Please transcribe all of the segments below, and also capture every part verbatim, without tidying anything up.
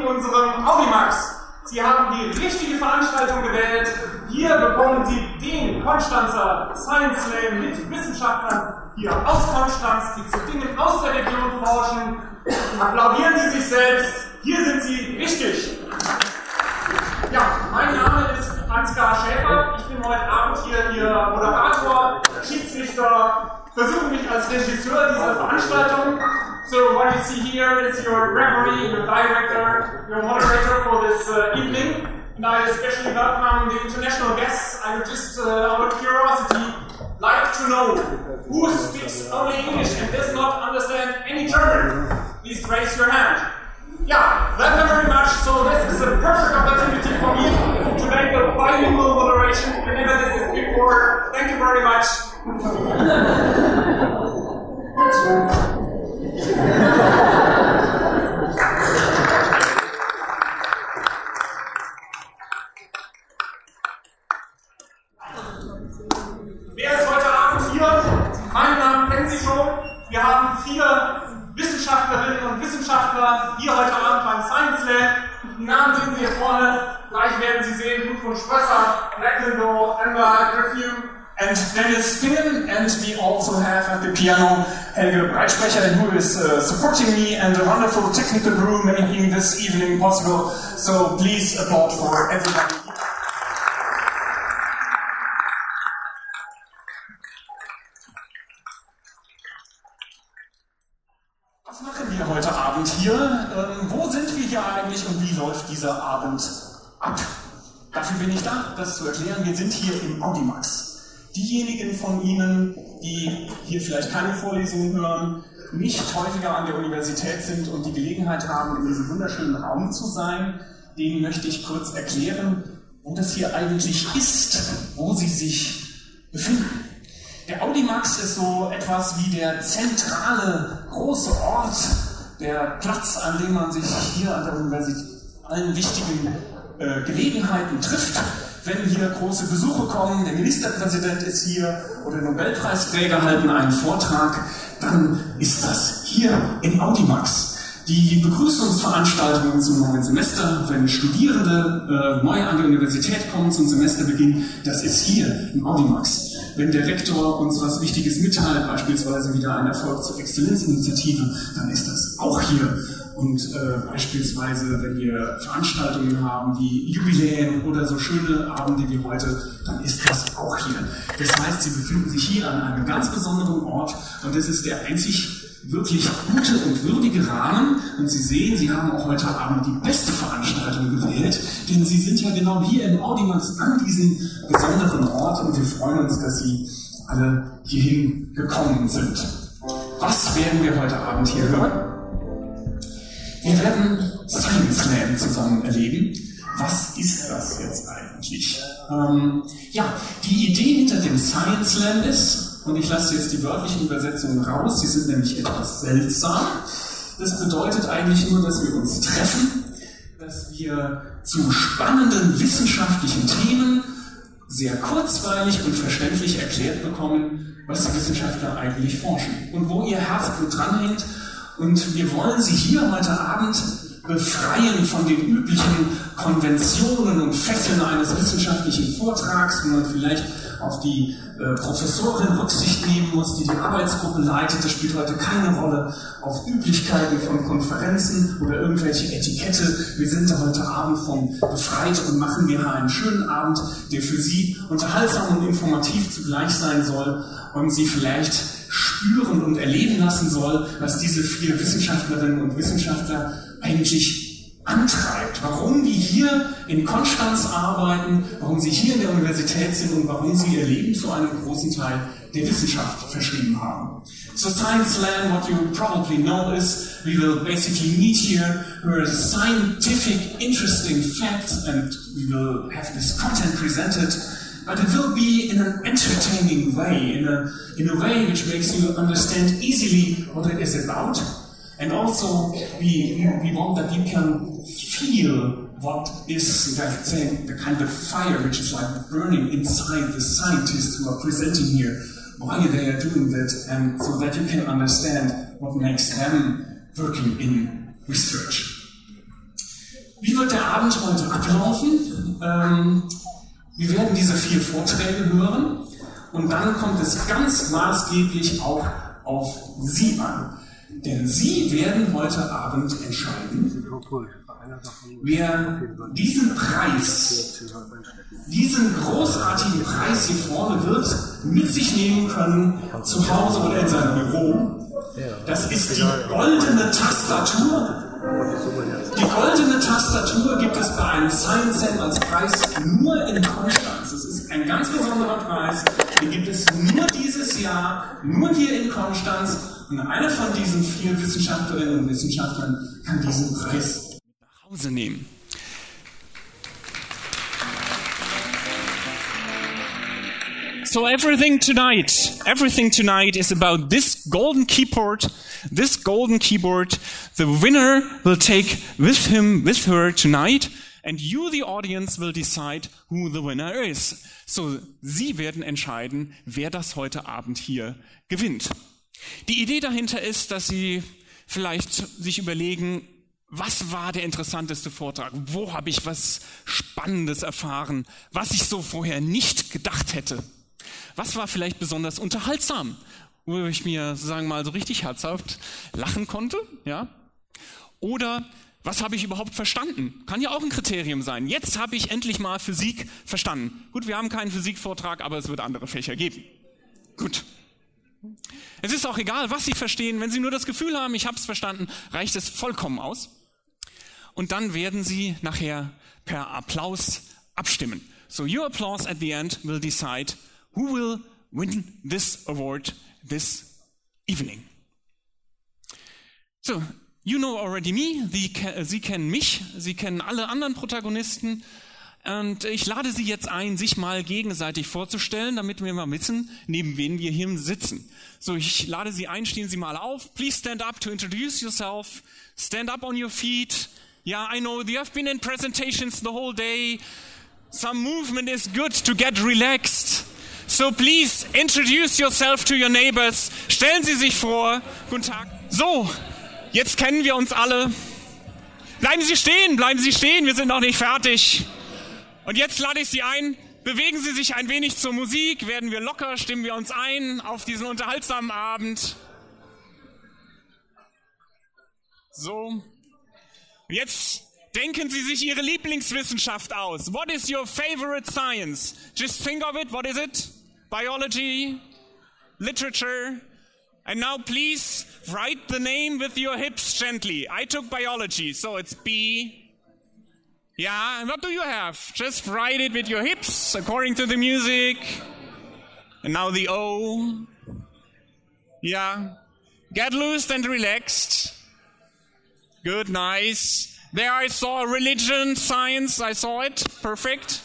unserem Audimax. Sie haben die richtige Veranstaltung gewählt. Hier bekommen Sie den Konstanzer Science Slam mit Wissenschaftlern hier aus Konstanz, die zu Dingen aus der Region forschen. Applaudieren Sie sich selbst. Hier sind Sie richtig. Ja, mein Name ist Ansgar Schäfer. Ich bin heute Abend hier Ihr Moderator, Schiedsrichter, versuche mich als Regisseur dieser Veranstaltung. So what you see here is your referee, your director, your moderator for this uh, evening. And I especially welcome the international guests. I would just, uh, out of curiosity, like to know who speaks only English and does not understand any German. Please raise your hand. Yeah, thank you very much. So this is a perfect opportunity for me to make a bilingual moderation. I never did this before. Thank you very much. Wer ist heute Abend hier? Meinen Namen kennen Sie schon. Wir haben vier Wissenschaftlerinnen und Wissenschaftler hier heute Abend beim Science Lab. Die Namen sehen Sie hier vorne. Gleich werden Sie sehen, Gudrun Sprösser, Mecklenburg, Emma Griffith and Dennis Spinnen. And we also have at the piano Helge Breitsprecher, who is uh, supporting me, and a wonderful technical crew making this evening possible. So please applaud for everybody. Was machen wir heute Abend hier? Ähm, wo sind wir hier eigentlich und wie läuft dieser Abend ab? Dafür bin ich da, das zu erklären. Wir sind hier im Audimax. Diejenigen von Ihnen, die hier vielleicht keine Vorlesungen hören, nicht häufiger an der Universität sind und die Gelegenheit haben, in diesem wunderschönen Raum zu sein, denen möchte ich kurz erklären, wo das hier eigentlich ist, wo Sie sich befinden. Der Audimax ist so etwas wie der zentrale, große Ort, der Platz, an dem man sich hier an der Universität allen wichtigen äh, Gelegenheiten trifft. Wenn hier große Besuche kommen, der Ministerpräsident ist hier oder Nobelpreisträger halten einen Vortrag, dann ist das hier im Audimax. Die Begrüßungsveranstaltungen zum neuen Semester, wenn Studierende äh, neu an die Universität kommen zum Semesterbeginn, das ist hier im Audimax. Wenn der Rektor uns was Wichtiges mitteilt, beispielsweise wieder ein Erfolg zur Exzellenzinitiative, dann ist das auch hier. Und äh, beispielsweise, wenn wir Veranstaltungen haben wie Jubiläen oder so schöne Abende wie heute, dann ist das auch hier. Das heißt, Sie befinden sich hier an einem ganz besonderen Ort und das ist der einzig wirklich gute und würdige Rahmen. Und Sie sehen, Sie haben auch heute Abend die beste Veranstaltung gewählt, denn Sie sind ja genau hier im Audimax an diesem besonderen Ort und wir freuen uns, dass Sie alle hierhin gekommen sind. Was werden wir heute Abend hier hören? Wir werden Science Slam zusammen erleben. Was ist das jetzt eigentlich? Ähm, ja, die Idee hinter dem Science Slam ist, und ich lasse jetzt die wörtlichen Übersetzungen raus, die sind nämlich etwas seltsam. Das bedeutet eigentlich nur, dass wir uns treffen, dass wir zu spannenden wissenschaftlichen Themen sehr kurzweilig und verständlich erklärt bekommen, was die Wissenschaftler eigentlich forschen und wo ihr Herzblut dranhängt. Und wir wollen Sie hier heute Abend befreien von den üblichen Konventionen und Fesseln eines wissenschaftlichen Vortrags, wo man vielleicht auf die äh, Professorin Rücksicht nehmen muss, die die Arbeitsgruppe leitet. Das spielt heute keine Rolle. Auf Üblichkeiten von Konferenzen oder irgendwelche Etikette. Wir sind da heute Abend von befreit und machen wir einen schönen Abend, der für Sie unterhaltsam und informativ zugleich sein soll und Sie vielleicht spüren und erleben lassen soll, was diese vier Wissenschaftlerinnen und Wissenschaftler eigentlich antreibt, warum die hier in Konstanz arbeiten, warum sie hier in der Universität sind und warum sie ihr Leben zu einem großen Teil der Wissenschaft verschrieben haben. So Science Slam, what you probably know is, we will basically meet here where scientific, interesting facts and we will have this content presented, but it will be in an entertaining way, in a, in a way which makes you understand easily what it is about. And also, we, we want that you can feel what is that thing, the kind of fire which is like burning inside the scientists who are presenting here, why they are doing that, and so that you can understand what makes them working in research. Wie wird der Abend heute ablaufen? Ähm, wir werden diese vier Vorträge hören und dann kommt es ganz maßgeblich auch auf Sie an. Denn Sie werden heute Abend entscheiden, wer diesen Preis, diesen großartigen Preis hier vorne wird mit sich nehmen können, zu Hause oder in seinem Büro. Das ist die goldene Tastatur. Die goldene Tastatur gibt es bei einem Science Sam als Preis nur in Konstanz. Es ist ein ganz besonderer Preis. Den gibt es nur dieses Jahr, nur hier in Konstanz. Und einer von diesen vier Wissenschaftlerinnen und Wissenschaftlern kann diesen Preis nach Hause nehmen. So everything tonight, everything tonight is about this golden keyboard, this golden keyboard. The winner will take with him, with her tonight, and you, the audience, will decide who the winner is. So, Sie werden entscheiden, wer das heute Abend hier gewinnt. Die Idee dahinter ist, dass Sie vielleicht sich überlegen, was war der interessanteste Vortrag? Wo habe ich was Spannendes erfahren, was ich so vorher nicht gedacht hätte? Was war vielleicht besonders unterhaltsam, wo ich mir, sagen wir mal, so richtig herzhaft lachen konnte? Ja? Oder was habe ich überhaupt verstanden? Kann ja auch ein Kriterium sein. Jetzt habe ich endlich mal Physik verstanden. Gut, wir haben keinen Physikvortrag, aber es wird andere Fächer geben. Gut. Es ist auch egal, was Sie verstehen. Wenn Sie nur das Gefühl haben, ich habe es verstanden, reicht es vollkommen aus. Und dann werden Sie nachher per Applaus abstimmen. So your applause at the end will decide who will win this award this evening. So, you know already me, Sie, Sie kennen mich, Sie kennen alle anderen Protagonisten und ich lade Sie jetzt ein, sich mal gegenseitig vorzustellen, damit wir mal wissen, neben wen wir hier sitzen. So, ich lade Sie ein, stehen Sie mal auf. Please stand up to introduce yourself. Stand up on your feet. Yeah, I know you have been in presentations the whole day. Some movement is good to get relaxed. So please introduce yourself to your neighbors. Stellen Sie sich vor. Guten Tag. So, jetzt kennen wir uns alle. Bleiben Sie stehen, bleiben Sie stehen, wir sind noch nicht fertig. Und jetzt lade ich Sie ein, bewegen Sie sich ein wenig zur Musik, werden wir locker, stimmen wir uns ein auf diesen unterhaltsamen Abend. So, jetzt denken Sie sich Ihre Lieblingswissenschaft aus. What is your favorite science? Just think of it, what is it? Biology, literature. And now please write the name with your hips gently. I took biology, so it's B. Yeah, and what do you have? Just write it with your hips according to the music. And now the O. Yeah. Get loose and relaxed. Good, nice. There I saw religion, science, I saw it. Perfect.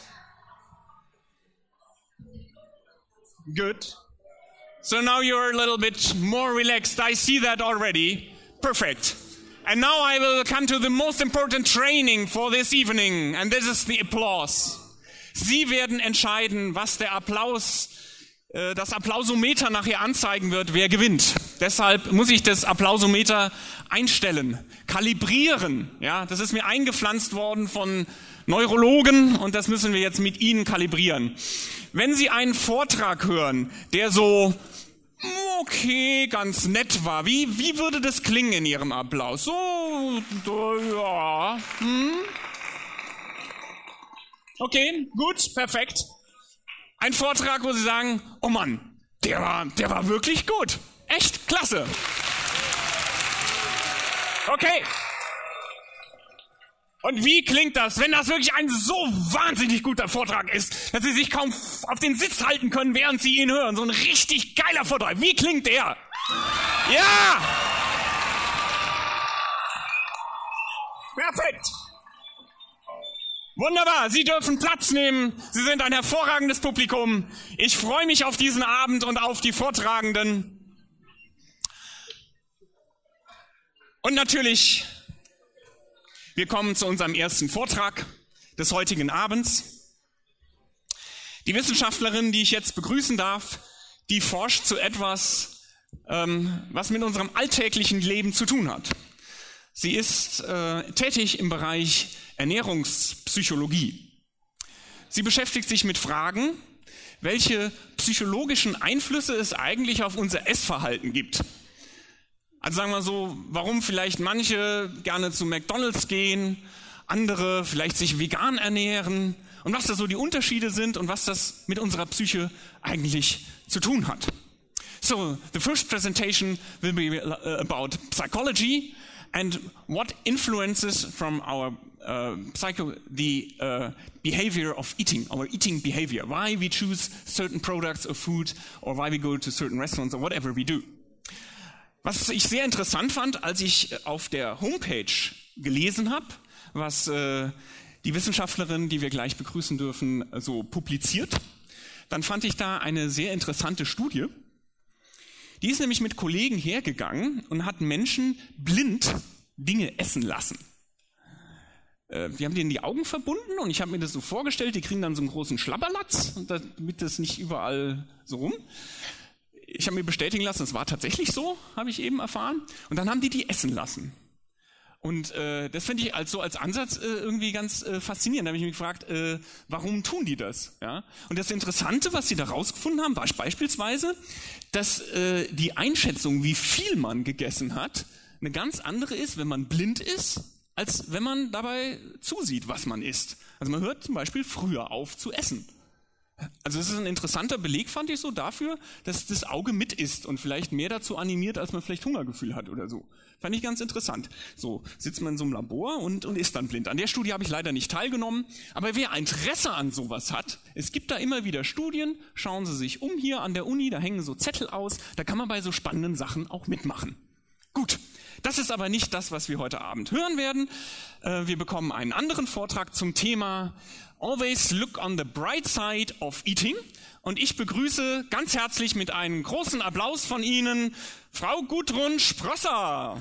Good. So now you're a little bit more relaxed. I see that already. Perfect. And now I will come to the most important training for this evening. And this is the applause. Sie werden entscheiden, was der Applaus, äh, das Applausometer nachher anzeigen wird, wer gewinnt. Deshalb muss ich das Applausometer einstellen, kalibrieren. Ja, das ist mir eingepflanzt worden von Neurologen und das müssen wir jetzt mit Ihnen kalibrieren. Wenn Sie einen Vortrag hören, der so okay, ganz nett war, wie, wie würde das klingen in Ihrem Applaus? So, ja. Hm? Okay, gut, perfekt. Ein Vortrag, wo Sie sagen, oh Mann, der war, der war wirklich gut. Echt klasse. Okay. Und wie klingt das, wenn das wirklich ein so wahnsinnig guter Vortrag ist, dass Sie sich kaum auf den Sitz halten können, während Sie ihn hören? So ein richtig geiler Vortrag. Wie klingt der? Ja! Perfekt. Wunderbar, Sie dürfen Platz nehmen. Sie sind ein hervorragendes Publikum. Ich freue mich auf diesen Abend und auf die Vortragenden. Und natürlich, wir kommen zu unserem ersten Vortrag des heutigen Abends. Die Wissenschaftlerin, die ich jetzt begrüßen darf, die forscht zu etwas, ähm, was mit unserem alltäglichen Leben zu tun hat. Sie ist äh, tätig im Bereich Ernährungspsychologie. Sie beschäftigt sich mit Fragen, welche psychologischen Einflüsse es eigentlich auf unser Essverhalten gibt. Also sagen wir so, warum vielleicht manche gerne zu McDonald's gehen, andere vielleicht sich vegan ernähren und was da so die Unterschiede sind und was das mit unserer Psyche eigentlich zu tun hat. So, the first presentation will be about psychology and what influences from our uh, psycho the uh, behavior of eating, our eating behavior, why we choose certain products of food or why we go to certain restaurants or whatever we do. Was ich sehr interessant fand, als ich auf der Homepage gelesen habe, was äh, die Wissenschaftlerin, die wir gleich begrüßen dürfen, so publiziert, dann fand ich da eine sehr interessante Studie. Die ist nämlich mit Kollegen hergegangen und hat Menschen blind Dinge essen lassen. Äh, die haben denen die Augen verbunden und ich habe mir das so vorgestellt, die kriegen dann so einen großen Schlabberlatz, damit das nicht überall so rum. Ich habe mir bestätigen lassen, es war tatsächlich so, habe ich eben erfahren. Und dann haben die die essen lassen. Und äh, das finde ich als, so als Ansatz äh, irgendwie ganz äh, faszinierend. Da habe ich mich gefragt, äh, warum tun die das? Ja? Und das Interessante, was sie da rausgefunden haben, war beispielsweise, dass äh, die Einschätzung, wie viel man gegessen hat, eine ganz andere ist, wenn man blind ist, als wenn man dabei zusieht, was man isst. Also man hört zum Beispiel früher auf zu essen. Also das ist ein interessanter Beleg, fand ich so, dafür, dass das Auge mit isst und vielleicht mehr dazu animiert, als man vielleicht Hungergefühl hat oder so. Fand ich ganz interessant. So sitzt man in so einem Labor und, und ist dann blind. An der Studie habe ich leider nicht teilgenommen, aber wer Interesse an sowas hat, es gibt da immer wieder Studien, schauen Sie sich um hier an der Uni, da hängen so Zettel aus, da kann man bei so spannenden Sachen auch mitmachen. Gut, das ist aber nicht das, was wir heute Abend hören werden. Wir bekommen einen anderen Vortrag zum Thema Always look on the bright side of eating. Und ich begrüße ganz herzlich mit einem großen Applaus von Ihnen Frau Gudrun Sprosser.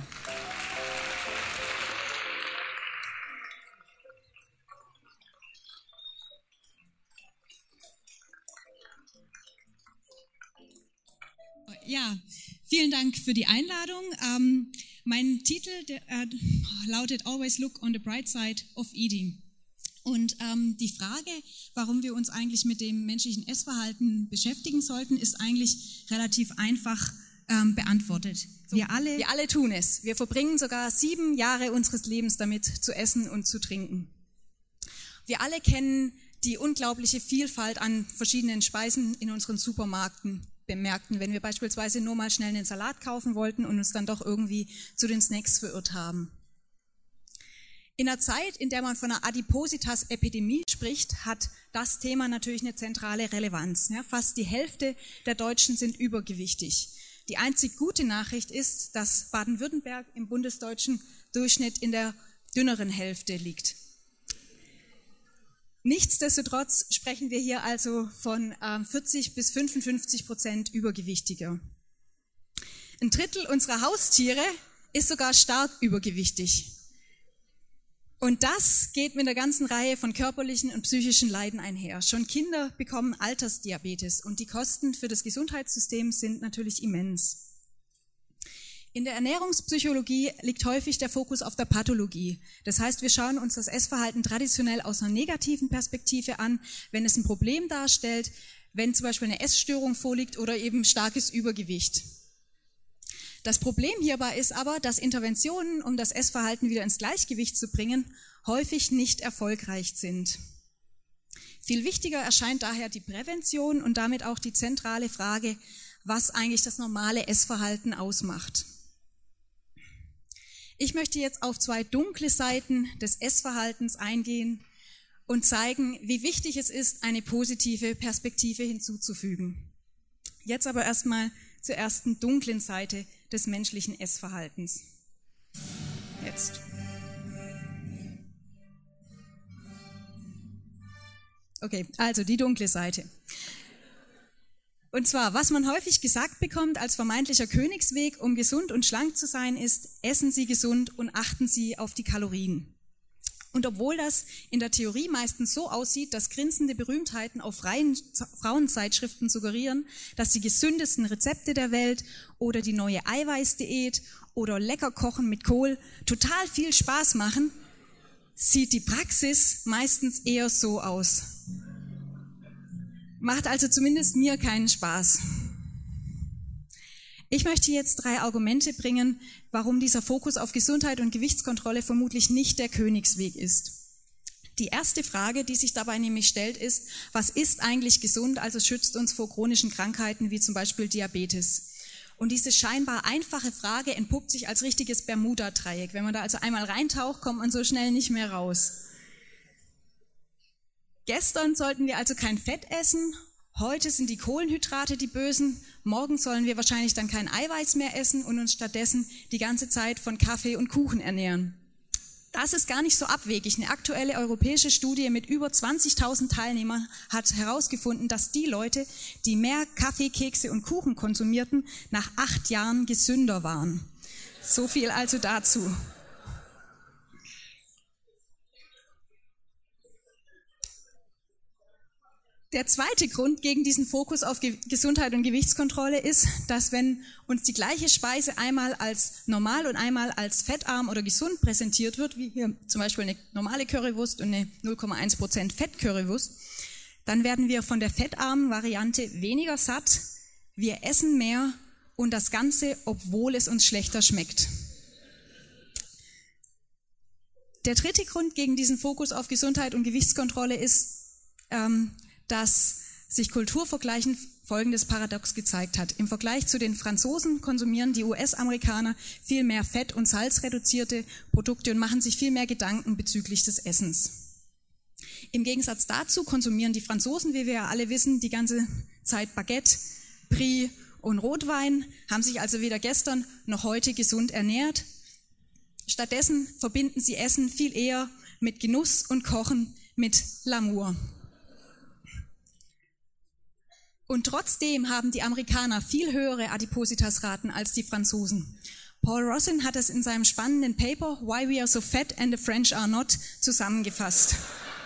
Ja, vielen Dank für die Einladung. Ähm, mein Titel der, äh, lautet Always look on the bright side of eating. Und ähm, die Frage, warum wir uns eigentlich mit dem menschlichen Essverhalten beschäftigen sollten, ist eigentlich relativ einfach ähm, beantwortet. So, wir, alle, wir alle tun es. Wir verbringen sogar sieben Jahre unseres Lebens damit, zu essen und zu trinken. Wir alle kennen die unglaubliche Vielfalt an verschiedenen Speisen in unseren Supermärkten. Bemerkten, wenn wir beispielsweise nur mal schnell einen Salat kaufen wollten und uns dann doch irgendwie zu den Snacks verirrt haben. In einer Zeit, in der man von einer Adipositas-Epidemie spricht, hat das Thema natürlich eine zentrale Relevanz. Ja, fast die Hälfte der Deutschen sind übergewichtig. Die einzig gute Nachricht ist, dass Baden-Württemberg im bundesdeutschen Durchschnitt in der dünneren Hälfte liegt. Nichtsdestotrotz sprechen wir hier also von ähm, vierzig bis fünfundfünfzig Prozent Übergewichtiger. Ein Drittel unserer Haustiere ist sogar stark übergewichtig. Und das geht mit einer ganzen Reihe von körperlichen und psychischen Leiden einher. Schon Kinder bekommen Altersdiabetes und die Kosten für das Gesundheitssystem sind natürlich immens. In der Ernährungspsychologie liegt häufig der Fokus auf der Pathologie. Das heißt, wir schauen uns das Essverhalten traditionell aus einer negativen Perspektive an, wenn es ein Problem darstellt, wenn zum Beispiel eine Essstörung vorliegt oder eben starkes Übergewicht. Das Problem hierbei ist aber, dass Interventionen, um das Essverhalten wieder ins Gleichgewicht zu bringen, häufig nicht erfolgreich sind. Viel wichtiger erscheint daher die Prävention und damit auch die zentrale Frage, was eigentlich das normale Essverhalten ausmacht. Ich möchte jetzt auf zwei dunkle Seiten des Essverhaltens eingehen und zeigen, wie wichtig es ist, eine positive Perspektive hinzuzufügen. Jetzt aber erstmal zur ersten dunklen Seite des menschlichen Essverhaltens. Jetzt. Okay, also die dunkle Seite. Und zwar, was man häufig gesagt bekommt als vermeintlicher Königsweg, um gesund und schlank zu sein, ist, essen Sie gesund und achten Sie auf die Kalorien. Und obwohl das in der Theorie meistens so aussieht, dass grinsende Berühmtheiten auf freien Frauenzeitschriften suggerieren, dass die gesündesten Rezepte der Welt oder die neue Eiweißdiät oder lecker kochen mit Kohl total viel Spaß machen, sieht die Praxis meistens eher so aus. Macht also zumindest mir keinen Spaß. Ich möchte jetzt drei Argumente bringen, warum dieser Fokus auf Gesundheit und Gewichtskontrolle vermutlich nicht der Königsweg ist. Die erste Frage, die sich dabei nämlich stellt, ist, was ist eigentlich gesund, also schützt uns vor chronischen Krankheiten wie zum Beispiel Diabetes? Und diese scheinbar einfache Frage entpuppt sich als richtiges Bermuda-Dreieck. Wenn man da also einmal reintaucht, kommt man so schnell nicht mehr raus. Gestern sollten wir also kein Fett essen. Heute sind die Kohlenhydrate die Bösen, morgen sollen wir wahrscheinlich dann kein Eiweiß mehr essen und uns stattdessen die ganze Zeit von Kaffee und Kuchen ernähren. Das ist gar nicht so abwegig. Eine aktuelle europäische Studie mit über zwanzigtausend Teilnehmern hat herausgefunden, dass die Leute, die mehr Kaffee, Kekse und Kuchen konsumierten, nach acht Jahren gesünder waren. So viel also dazu. Der zweite Grund gegen diesen Fokus auf Gesundheit und Gewichtskontrolle ist, dass wenn uns die gleiche Speise einmal als normal und einmal als fettarm oder gesund präsentiert wird, wie hier zum Beispiel eine normale Currywurst und eine null Komma eins Prozent Fett-Currywurst, dann werden wir von der fettarmen Variante weniger satt, wir essen mehr und das Ganze, obwohl es uns schlechter schmeckt. Der dritte Grund gegen diesen Fokus auf Gesundheit und Gewichtskontrolle ist, ähm, dass sich Kulturvergleichen folgendes Paradox gezeigt hat. Im Vergleich zu den Franzosen konsumieren die U S-Amerikaner viel mehr fett- und salzreduzierte Produkte und machen sich viel mehr Gedanken bezüglich des Essens. Im Gegensatz dazu konsumieren die Franzosen, wie wir ja alle wissen, die ganze Zeit Baguette, Brie und Rotwein, haben sich also weder gestern noch heute gesund ernährt. Stattdessen verbinden sie Essen viel eher mit Genuss und Kochen mit L'amour. Und trotzdem haben die Amerikaner viel höhere Adipositasraten als die Franzosen. Paul Rossin hat es in seinem spannenden Paper Why We Are So Fat and the French Are Not zusammengefasst.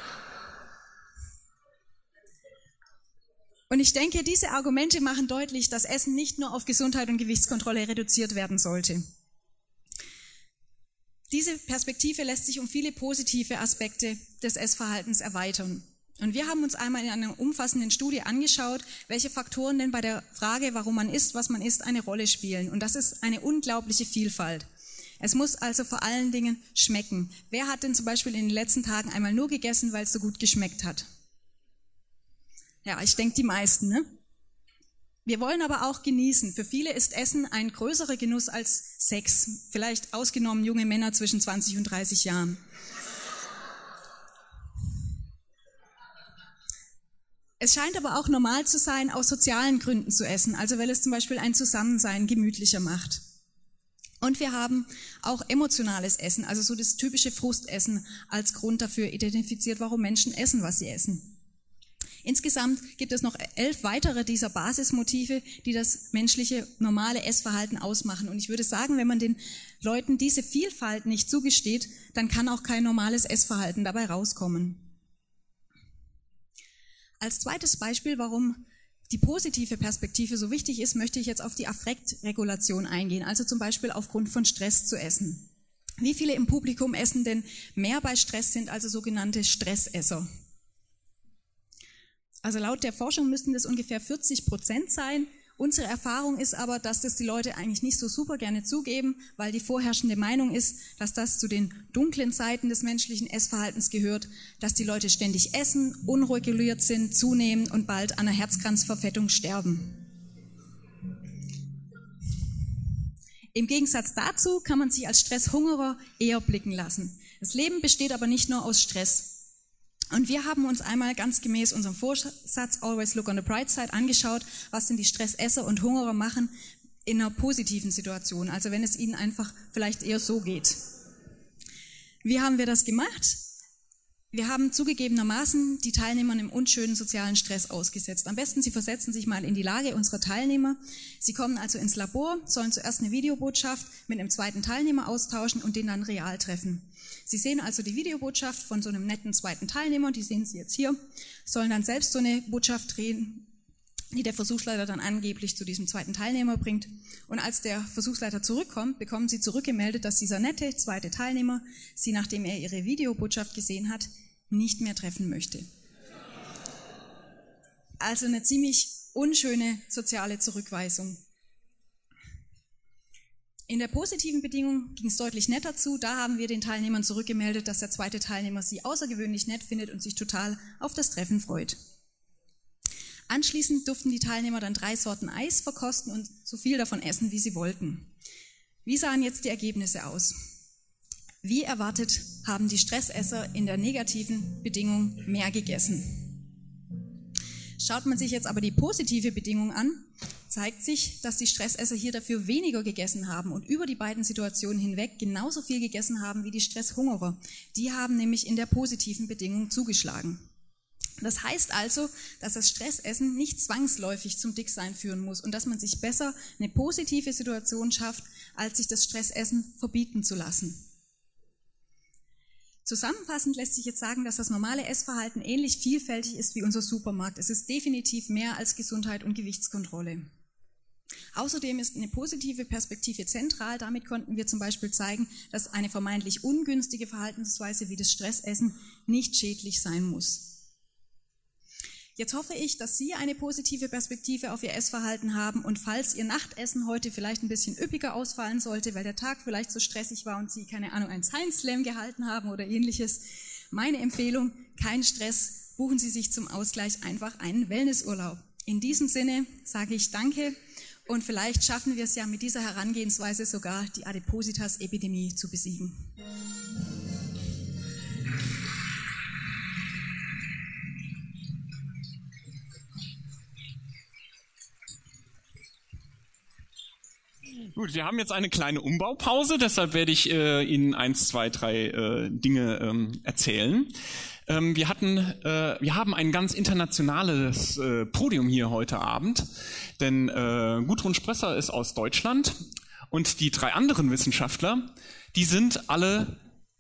Und ich denke, diese Argumente machen deutlich, dass Essen nicht nur auf Gesundheit und Gewichtskontrolle reduziert werden sollte. Diese Perspektive lässt sich um viele positive Aspekte des Essverhaltens erweitern. Und wir haben uns einmal in einer umfassenden Studie angeschaut, welche Faktoren denn bei der Frage, warum man isst, was man isst, eine Rolle spielen. Und das ist eine unglaubliche Vielfalt. Es muss also vor allen Dingen schmecken. Wer hat denn zum Beispiel in den letzten Tagen einmal nur gegessen, weil es so gut geschmeckt hat? Ja, ich denke die meisten, ne? Wir wollen aber auch genießen. Für viele ist Essen ein größerer Genuss als Sex. Vielleicht ausgenommen junge Männer zwischen zwanzig und dreißig Jahren. Es scheint aber auch normal zu sein, aus sozialen Gründen zu essen, also weil es zum Beispiel ein Zusammensein gemütlicher macht. Und wir haben auch emotionales Essen, also so das typische Frustessen als Grund dafür identifiziert, warum Menschen essen, was sie essen. Insgesamt gibt es noch elf weitere dieser Basismotive, die das menschliche normale Essverhalten ausmachen. Und ich würde sagen, wenn man den Leuten diese Vielfalt nicht zugesteht, dann kann auch kein normales Essverhalten dabei rauskommen. Als zweites Beispiel, warum die positive Perspektive so wichtig ist, möchte ich jetzt auf die Affektregulation eingehen, also zum Beispiel aufgrund von Stress zu essen. Wie viele im Publikum essen denn mehr bei Stress, sind also sogenannte Stressesser? Also laut der Forschung müssten das ungefähr vierzig Prozent sein. Unsere Erfahrung ist aber, dass das die Leute eigentlich nicht so super gerne zugeben, weil die vorherrschende Meinung ist, dass das zu den dunklen Seiten des menschlichen Essverhaltens gehört, dass die Leute ständig essen, unreguliert sind, zunehmen und bald an einer Herzkranzverfettung sterben. Im Gegensatz dazu kann man sich als Stresshungerer eher blicken lassen. Das Leben besteht aber nicht nur aus Stress. Und wir haben uns einmal ganz gemäß unserem Vorsatz Always Look on the Bright Side angeschaut, was denn die Stressesser und Hungerer machen in einer positiven Situation, also wenn es ihnen einfach vielleicht eher so geht. Wie haben wir das gemacht? Wir haben zugegebenermaßen die Teilnehmer einem unschönen sozialen Stress ausgesetzt. Am besten, Sie versetzen sich mal in die Lage unserer Teilnehmer. Sie kommen also ins Labor, sollen zuerst eine Videobotschaft mit einem zweiten Teilnehmer austauschen und den dann real treffen. Sie sehen also die Videobotschaft von so einem netten zweiten Teilnehmer, die sehen Sie jetzt hier, sollen dann selbst so eine Botschaft drehen, die der Versuchsleiter dann angeblich zu diesem zweiten Teilnehmer bringt. Und als der Versuchsleiter zurückkommt, bekommen Sie zurückgemeldet, dass dieser nette zweite Teilnehmer Sie, nachdem er Ihre Videobotschaft gesehen hat, nicht mehr treffen möchte. Also eine ziemlich unschöne soziale Zurückweisung. In der positiven Bedingung ging es deutlich netter zu. Da haben wir den Teilnehmern zurückgemeldet, dass der zweite Teilnehmer sie außergewöhnlich nett findet und sich total auf das Treffen freut. Anschließend durften die Teilnehmer dann drei Sorten Eis verkosten und so viel davon essen, wie sie wollten. Wie sahen jetzt die Ergebnisse aus? Wie erwartet haben die Stressesser in der negativen Bedingung mehr gegessen. Schaut man sich jetzt aber die positive Bedingung an, zeigt sich, dass die Stressesser hier dafür weniger gegessen haben und über die beiden Situationen hinweg genauso viel gegessen haben wie die Stresshungerer. Die haben nämlich in der positiven Bedingung zugeschlagen. Das heißt also, dass das Stressessen nicht zwangsläufig zum Dicksein führen muss und dass man sich besser eine positive Situation schafft, als sich das Stressessen verbieten zu lassen. Zusammenfassend lässt sich jetzt sagen, dass das normale Essverhalten ähnlich vielfältig ist wie unser Supermarkt. Es ist definitiv mehr als Gesundheit und Gewichtskontrolle. Außerdem ist eine positive Perspektive zentral. Damit konnten wir zum Beispiel zeigen, dass eine vermeintlich ungünstige Verhaltensweise wie das Stressessen nicht schädlich sein muss. Jetzt hoffe ich, dass Sie eine positive Perspektive auf Ihr Essverhalten haben und falls Ihr Nachtessen heute vielleicht ein bisschen üppiger ausfallen sollte, weil der Tag vielleicht so stressig war und Sie, keine Ahnung, einen Science Slam gehalten haben oder ähnliches, meine Empfehlung, kein Stress, buchen Sie sich zum Ausgleich einfach einen Wellnessurlaub. In diesem Sinne sage ich Danke und vielleicht schaffen wir es ja mit dieser Herangehensweise sogar, die Adipositas-Epidemie zu besiegen. Gut, wir haben jetzt eine kleine Umbaupause, deshalb werde ich äh, Ihnen eins, zwei, drei äh, Dinge ähm, erzählen. Ähm, wir hatten, äh, wir haben ein ganz internationales äh, Podium hier heute Abend, denn äh, Gudrun Sprösser ist aus Deutschland und die drei anderen Wissenschaftler, die sind alle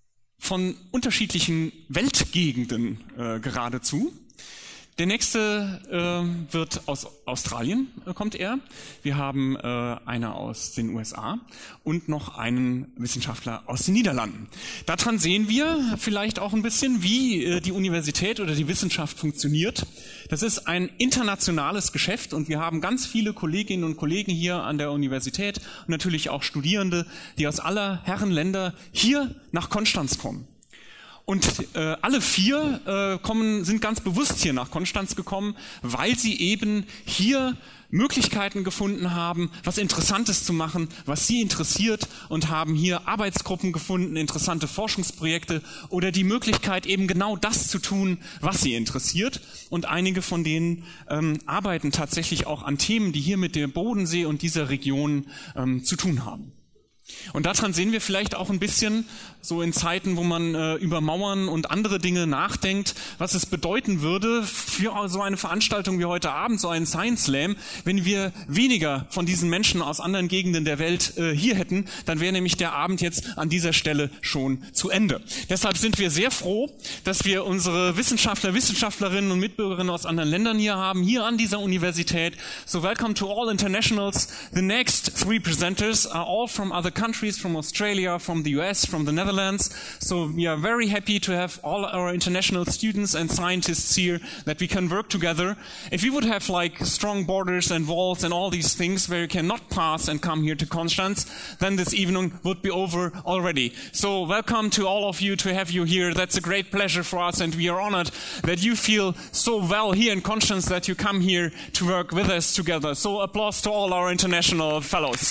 von unterschiedlichen Weltgegenden äh, geradezu. Der nächste äh, wird aus Australien, äh, kommt er. Wir haben äh, einer aus den U S A und noch einen Wissenschaftler aus den Niederlanden. Daran sehen wir vielleicht auch ein bisschen, wie äh, die Universität oder die Wissenschaft funktioniert. Das ist ein internationales Geschäft und wir haben ganz viele Kolleginnen und Kollegen hier an der Universität und natürlich auch Studierende, die aus aller Herren Länder hier nach Konstanz kommen. Und äh, alle vier äh, kommen, sind ganz bewusst hier nach Konstanz gekommen, weil sie eben hier Möglichkeiten gefunden haben, was Interessantes zu machen, was sie interessiert und haben hier Arbeitsgruppen gefunden, interessante Forschungsprojekte oder die Möglichkeit eben genau das zu tun, was sie interessiert. Und einige von denen ähm, arbeiten tatsächlich auch an Themen, die hier mit dem Bodensee und dieser Region ähm, zu tun haben. Und daran sehen wir vielleicht auch ein bisschen, so in Zeiten, wo man äh, über Mauern und andere Dinge nachdenkt, was es bedeuten würde für so eine Veranstaltung wie heute Abend, so einen Science Slam, wenn wir weniger von diesen Menschen aus anderen Gegenden der Welt äh, hier hätten, dann wäre nämlich der Abend jetzt an dieser Stelle schon zu Ende. Deshalb sind wir sehr froh, dass wir unsere Wissenschaftler, Wissenschaftlerinnen und Mitbürgerinnen aus anderen Ländern hier haben, hier an dieser Universität. So welcome to all internationals. The next three presenters are all from other countries, from Australia, from the U S, from the Netherlands. So we are very happy to have all our international students and scientists here, that we can work together. If we would have like strong borders and walls and all these things where you cannot pass and come here to Konstanz, then this evening would be over already. So welcome to all of you, to have you here. That's a great pleasure for us and we are honored that you feel so well here in Konstanz that you come here to work with us together. So applause to all our international fellows.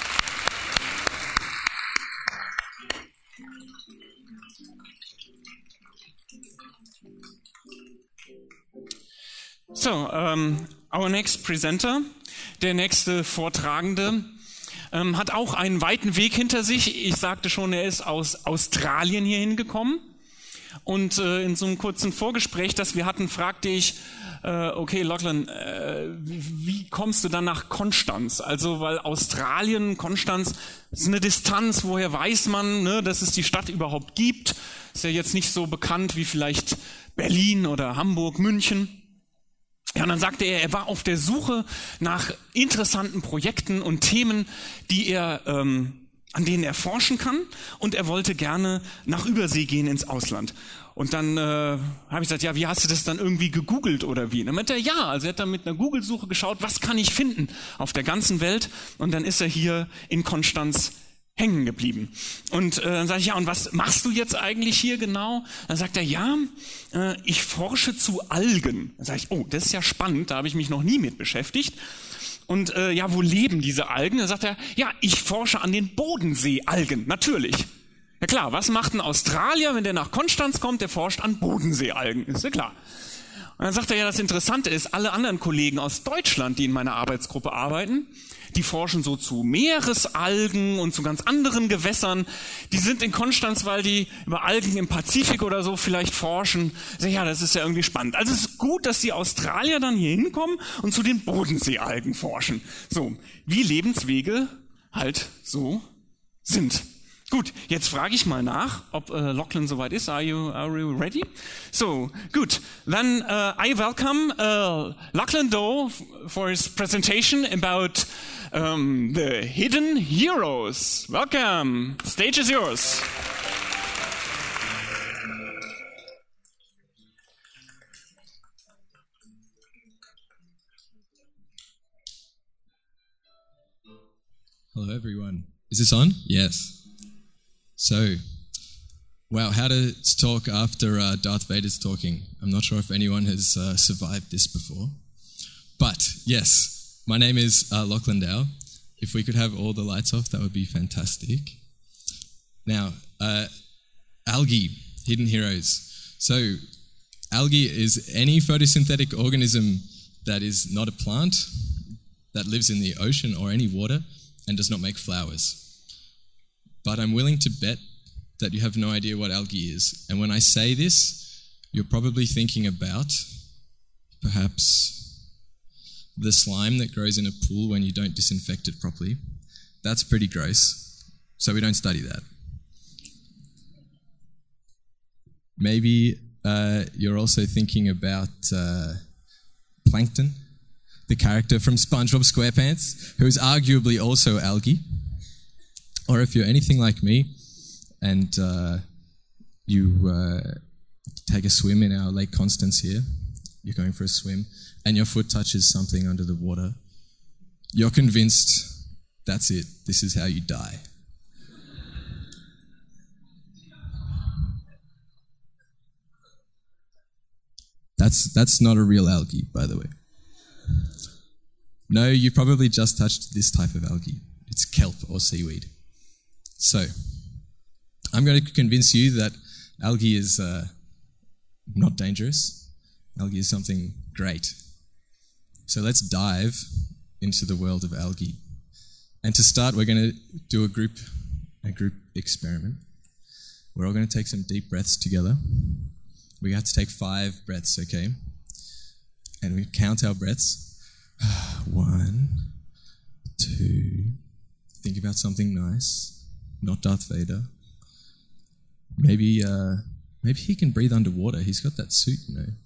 So, um, our next presenter, der nächste Vortragende, um, hat auch einen weiten Weg hinter sich. Ich sagte schon, er ist aus Australien hier hingekommen Und äh, in so einem kurzen Vorgespräch, das wir hatten, fragte ich, äh, okay, Lachlan, äh, wie, wie kommst du dann nach Konstanz? Also, weil Australien, Konstanz, ist eine Distanz, woher weiß man, ne, dass es die Stadt überhaupt gibt? Ist ja jetzt nicht so bekannt wie vielleicht Berlin oder Hamburg, München. Ja, und dann sagte er, er war auf der Suche nach interessanten Projekten und Themen, die er, ähm, an denen er forschen kann, und er wollte gerne nach Übersee gehen ins Ausland. Und dann äh, habe ich gesagt, ja, wie hast du das dann irgendwie gegoogelt oder wie? Und dann meinte er, ja, also er hat dann mit einer Google-Suche geschaut, was kann ich finden auf der ganzen Welt, und dann ist er hier in Konstanz hängen geblieben. Und äh, dann sage ich, ja, und was machst du jetzt eigentlich hier genau? Dann sagt er, ja, äh, ich forsche zu Algen. Dann sage ich, oh, das ist ja spannend, da habe ich mich noch nie mit beschäftigt. Und äh, ja, wo leben diese Algen? Dann sagt er, ja, ich forsche an den Bodenseealgen, natürlich. Ja klar, was macht ein Australier, wenn der nach Konstanz kommt? Der forscht an Bodenseealgen, ist ja klar. Und dann sagt er, ja, das Interessante ist, alle anderen Kollegen aus Deutschland, die in meiner Arbeitsgruppe arbeiten, die forschen so zu Meeresalgen und zu ganz anderen Gewässern. Die sind in Konstanz, weil die über Algen im Pazifik oder so vielleicht forschen. Ja, das ist ja irgendwie spannend. Also es ist gut, dass die Australier dann hier hinkommen und zu den Bodenseealgen forschen. So, wie Lebenswege halt so sind. Gut, jetzt frage ich mal nach, ob uh, Lachlan soweit ist. Are you, are you ready? So, good. Then uh, I welcome uh, Lachlan Doe for his presentation about um, the hidden heroes. Welcome. Stage is yours. Hello, everyone. Is this on? Yes. So, wow, how to talk after uh, Darth Vader's talking. I'm not sure if anyone has uh, survived this before. But, yes, my name is uh, Lachlan Dow. If we could have all the lights off, that would be fantastic. Now, uh, algae, hidden heroes. So, algae is any photosynthetic organism that is not a plant, that lives in the ocean or any water, and does not make flowers. But I'm willing to bet that you have no idea what algae is. And when I say this, you're probably thinking about perhaps the slime that grows in a pool when you don't disinfect it properly. That's pretty gross, so we don't study that. Maybe uh, you're also thinking about uh, Plankton, the character from SpongeBob SquarePants, who is arguably also algae. Or if you're anything like me and uh, you uh, take a swim in our Lake Constance here, you're going for a swim, and your foot touches something under the water, you're convinced that's it, this is how you die. That's, that's not a real algae, by the way. No, you probably just touched this type of algae. It's kelp or seaweed. So, I'm going to convince you that algae is uh, not dangerous. Algae is something great. So let's dive into the world of algae. And to start, we're going to do a group, a group experiment. We're all going to take some deep breaths together. We have to take five breaths, okay? And we count our breaths. One, two. Think about something nice. Not Darth Vader. Maybe, uh, maybe he can breathe underwater. He's got that suit, you know.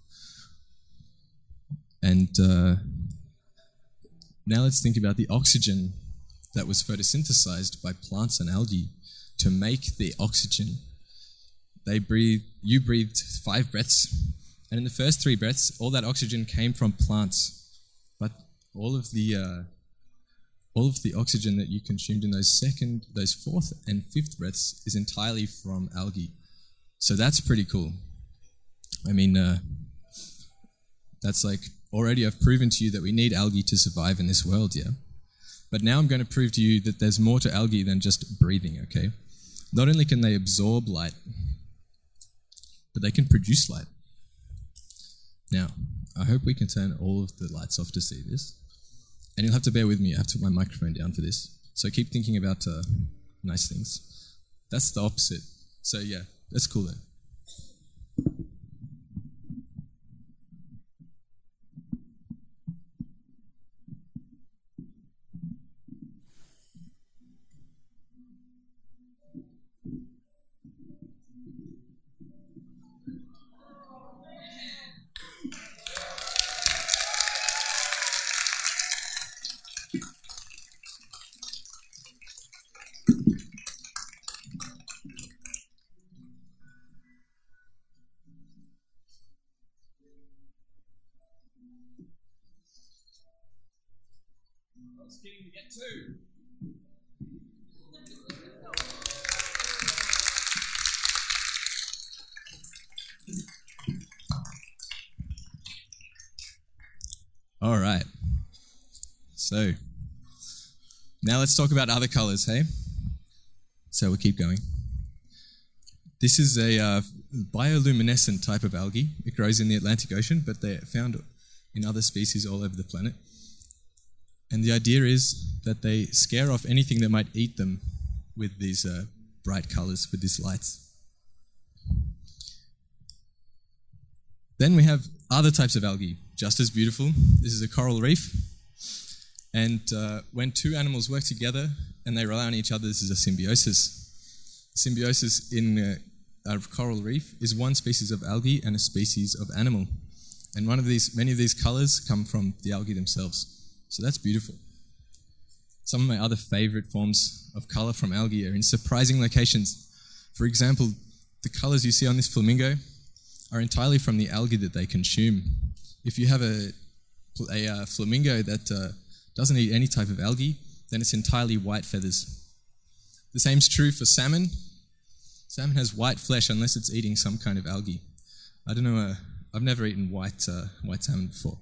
And uh, now let's think about the oxygen that was photosynthesized by plants and algae to make the oxygen. They breathe. You breathed five breaths, and in the first three breaths, all that oxygen came from plants, but all of the uh, all of the oxygen that you consumed in those second, those fourth and fifth breaths is entirely from algae. So that's pretty cool. I mean, uh, that's like, already I've proven to you that we need algae to survive in this world, yeah? But now I'm going to prove to you that there's more to algae than just breathing, okay? Not only can they absorb light, but they can produce light. Now, I hope we can turn all of the lights off to see this. And you'll have to bear with me. I have to put my microphone down for this. So keep thinking about uh, nice things. That's the opposite. So yeah, that's cool then. King, we get two. All right. So, now let's talk about other colors, hey? So we'll keep going. This is a uh, bioluminescent type of algae. It grows in the Atlantic Ocean, but they're found in other species all over the planet. And the idea is that they scare off anything that might eat them with these uh, bright colors, with these lights. Then we have other types of algae, just as beautiful. This is a coral reef. And uh, when two animals work together and they rely on each other, this is a symbiosis. Symbiosis in uh, a coral reef is one species of algae and a species of animal. And one of these, many of these colors come from the algae themselves. So that's beautiful. Some of my other favorite forms of color from algae are in surprising locations. For example, the colors you see on this flamingo are entirely from the algae that they consume. If you have a, a uh, flamingo that uh, doesn't eat any type of algae, then it's entirely white feathers. The same's true for salmon. Salmon has white flesh unless it's eating some kind of algae. I don't know, uh, I've never eaten white, uh, white salmon before.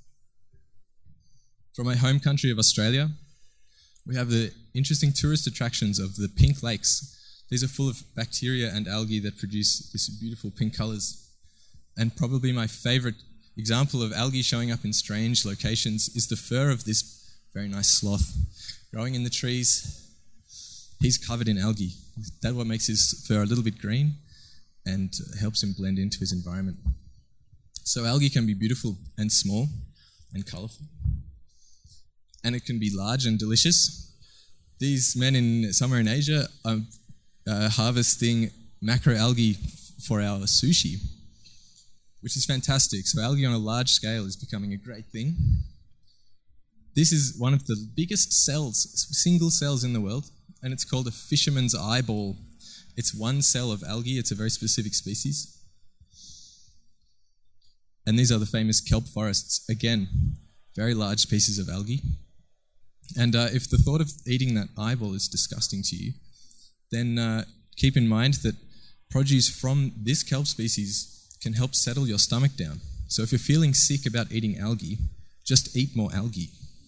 From my home country of Australia, we have the interesting tourist attractions of the pink lakes. These are full of bacteria and algae that produce these beautiful pink colors. And probably my favorite example of algae showing up in strange locations is the fur of this very nice sloth. Growing in the trees, he's covered in algae. That's what makes his fur a little bit green and helps him blend into his environment. So algae can be beautiful and small and colorful. And it can be large and delicious. These men in somewhere in Asia are uh, harvesting macroalgae for our sushi, which is fantastic. So algae on a large scale is becoming a great thing. This is one of the biggest cells, single cells in the world, and it's called a fisherman's eyeball. It's one cell of algae. It's a very specific species. And these are the famous kelp forests. Again, very large pieces of algae. And uh, if the thought of eating that eyeball is disgusting to you, then uh, keep in mind that produce from this kelp species can help settle your stomach down. So if you're feeling sick about eating algae, just eat more algae.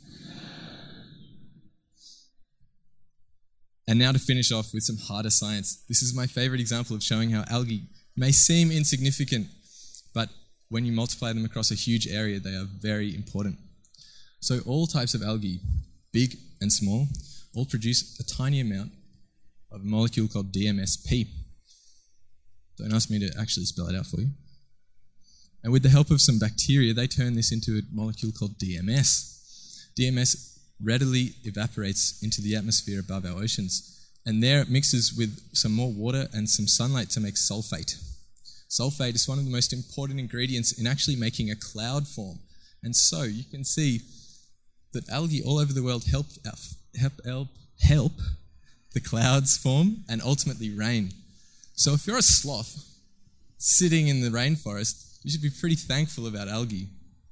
And now to finish off with some harder science. This is my favorite example of showing how algae may seem insignificant, but when you multiply them across a huge area, they are very important. So all types of algae, big and small, all produce a tiny amount of a molecule called D M S P. Don't ask me to actually spell it out for you. And with the help of some bacteria, they turn this into a molecule called D M S. D M S readily evaporates into the atmosphere above our oceans, and there it mixes with some more water and some sunlight to make sulfate. Sulfate is one of the most important ingredients in actually making a cloud form. And so you can see that algae all over the world help, help, help, help the clouds form and ultimately rain. So if you're a sloth sitting in the rainforest, you should be pretty thankful about algae.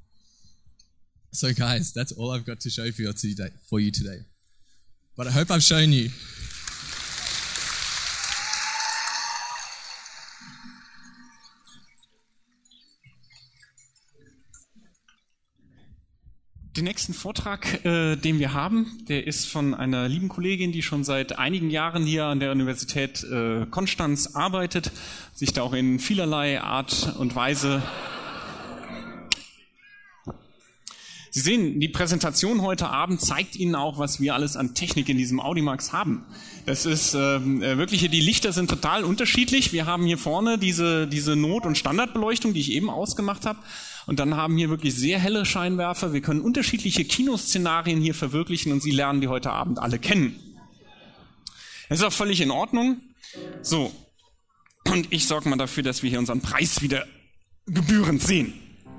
So guys, that's all I've got to show for you today. For you today. But I hope I've shown you. Den nächsten Vortrag, äh, den wir haben, der ist von einer lieben Kollegin, die schon seit einigen Jahren hier an der Universität äh, Konstanz arbeitet, sich da auch in vielerlei Art und Weise... Sie sehen, die Präsentation heute Abend zeigt Ihnen auch, was wir alles an Technik in diesem Audimax haben. Das ist äh, wirklich, die Lichter sind total unterschiedlich. Wir haben hier vorne diese, diese Not- und Standardbeleuchtung, die ich eben ausgemacht habe. Und dann haben hier wirklich sehr helle Scheinwerfer. Wir können unterschiedliche Kinoszenarien hier verwirklichen und Sie lernen die heute Abend alle kennen. Das ist auch völlig in Ordnung. So, und ich sorge mal dafür, dass wir hier unseren Preis wieder gebührend sehen.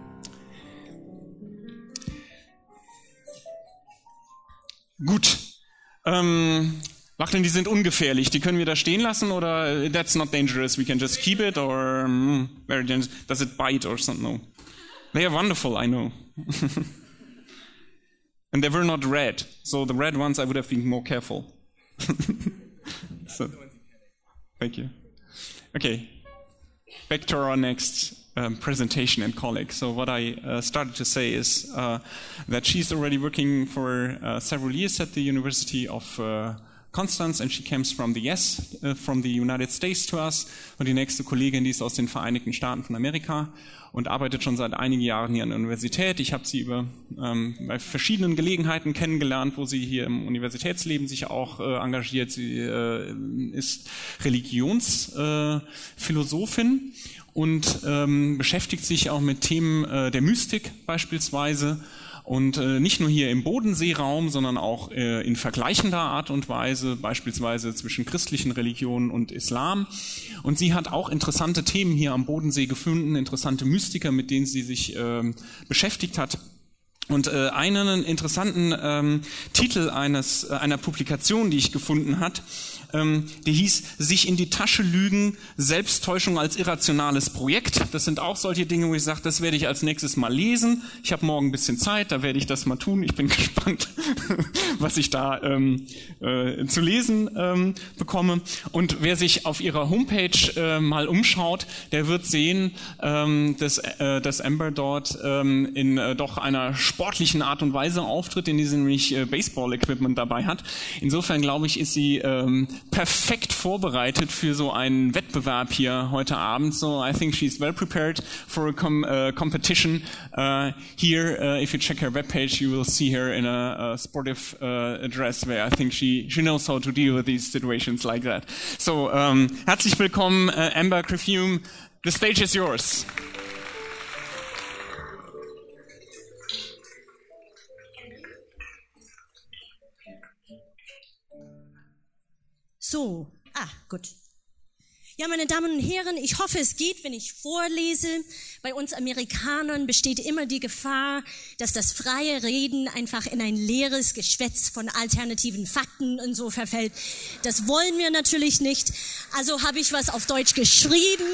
Gut. Ähm, Lachteln, die sind ungefährlich. Die können wir da stehen lassen oder that's not dangerous. We can just keep it or um, very dangerous. Does it bite or something? No. They are wonderful, I know. And they were not red. So the red ones, I would have been more careful. So, thank you. Okay, back to our next um, presentation and colleague. So what I uh, started to say is uh, that she's already working for uh, several years at the University of uh, Konstanz, and she comes from the U S, uh, from the United States to us. Und die nächste Kollegin, die ist aus den Vereinigten Staaten von Amerika und arbeitet schon seit einigen Jahren hier an der Universität. Ich habe sie über ähm, bei verschiedenen Gelegenheiten kennengelernt, wo sie hier im Universitätsleben sich auch äh, engagiert. Sie äh, ist Religionsphilosophin äh, und ähm, beschäftigt sich auch mit Themen äh, der Mystik beispielsweise. Und äh, nicht nur hier im Bodenseeraum, sondern auch äh, in vergleichender Art und Weise, beispielsweise zwischen christlichen Religionen und Islam. Und sie hat auch interessante Themen hier am Bodensee gefunden, interessante Mystiker, mit denen sie sich äh, beschäftigt hat. Und äh, einen interessanten ähm, Titel eines äh, einer Publikation, die ich gefunden hat, ähm, die hieß "Sich in die Tasche lügen, Selbsttäuschung als irrationales Projekt". Das sind auch solche Dinge, wo ich sage, das werde ich als nächstes mal lesen. Ich habe morgen ein bisschen Zeit, da werde ich das mal tun. Ich bin gespannt, was ich da ähm, äh, zu lesen ähm, bekomme. Und wer sich auf ihrer Homepage äh, mal umschaut, der wird sehen, ähm, dass, äh, dass Amber dort ähm, in äh, doch einer sportlichen Art und Weise auftritt, in diesem nämlich äh, Baseball-Equipment dabei hat. Insofern glaube ich, ist sie ähm, perfekt vorbereitet für so einen Wettbewerb hier heute Abend. So I think she's well prepared for a com uh, competition. Uh, here, uh, if you check her webpage, you will see her in a, a sportive uh, dress where I think she she knows how to deal with these situations like that. So um, herzlich willkommen, uh, Amber Perfume. The stage is yours. So, ah, gut. Ja, meine Damen und Herren, ich hoffe, es geht, wenn ich vorlese. Bei uns Amerikanern besteht immer die Gefahr, dass das freie Reden einfach in ein leeres Geschwätz von alternativen Fakten und so verfällt. Das wollen wir natürlich nicht. Also habe ich was auf Deutsch geschrieben.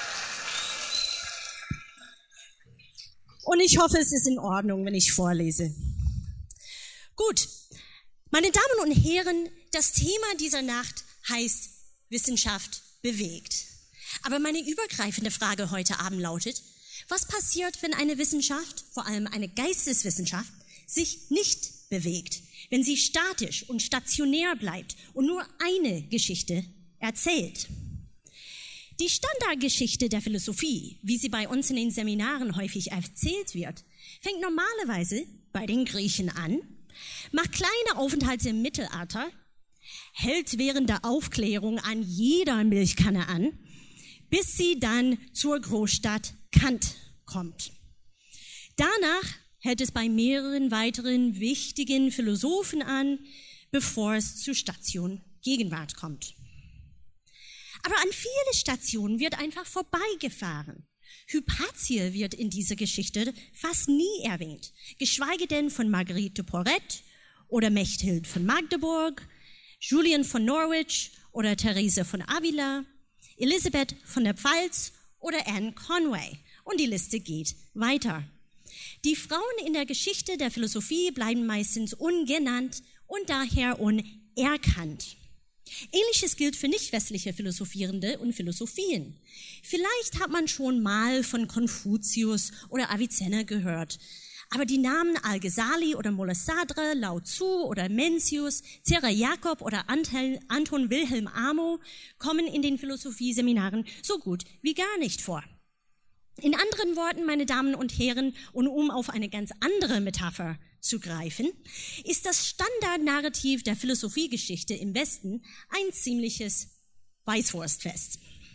Und ich hoffe, es ist in Ordnung, wenn ich vorlese. Gut, meine Damen und Herren, das Thema dieser Nacht heißt Wissenschaft bewegt. Aber meine übergreifende Frage heute Abend lautet, was passiert, wenn eine Wissenschaft, vor allem eine Geisteswissenschaft, sich nicht bewegt, wenn sie statisch und stationär bleibt und nur eine Geschichte erzählt? Die Standardgeschichte der Philosophie, wie sie bei uns in den Seminaren häufig erzählt wird, fängt normalerweise bei den Griechen an, macht kleine Aufenthalte im Mittelalter, hält während der Aufklärung an jeder Milchkanne an, bis sie dann zur Großstadt Kant kommt. Danach hält es bei mehreren weiteren wichtigen Philosophen an, bevor es zur Station Gegenwart kommt. Aber an viele Stationen wird einfach vorbeigefahren. Hypatia wird in dieser Geschichte fast nie erwähnt, geschweige denn von Marguerite Porret oder Mechthild von Magdeburg, Julian von Norwich oder Therese von Avila, Elisabeth von der Pfalz oder Anne Conway. Und die Liste geht weiter. Die Frauen in der Geschichte der Philosophie bleiben meistens ungenannt und daher unerkannt. Ähnliches gilt für nicht-westliche Philosophierende und Philosophien. Vielleicht hat man schon mal von Konfuzius oder Avicenna gehört. Aber die Namen Al-Ghazali oder Mullah Sadra, Lao Tzu oder Mencius, Zera Jakob oder Anton Wilhelm Amo kommen in den Philosophieseminaren so gut wie gar nicht vor. In anderen Worten, meine Damen und Herren, und um auf eine ganz andere Metapher zu greifen, ist das Standardnarrativ der Philosophiegeschichte im Westen ein ziemliches Weißwurstfest.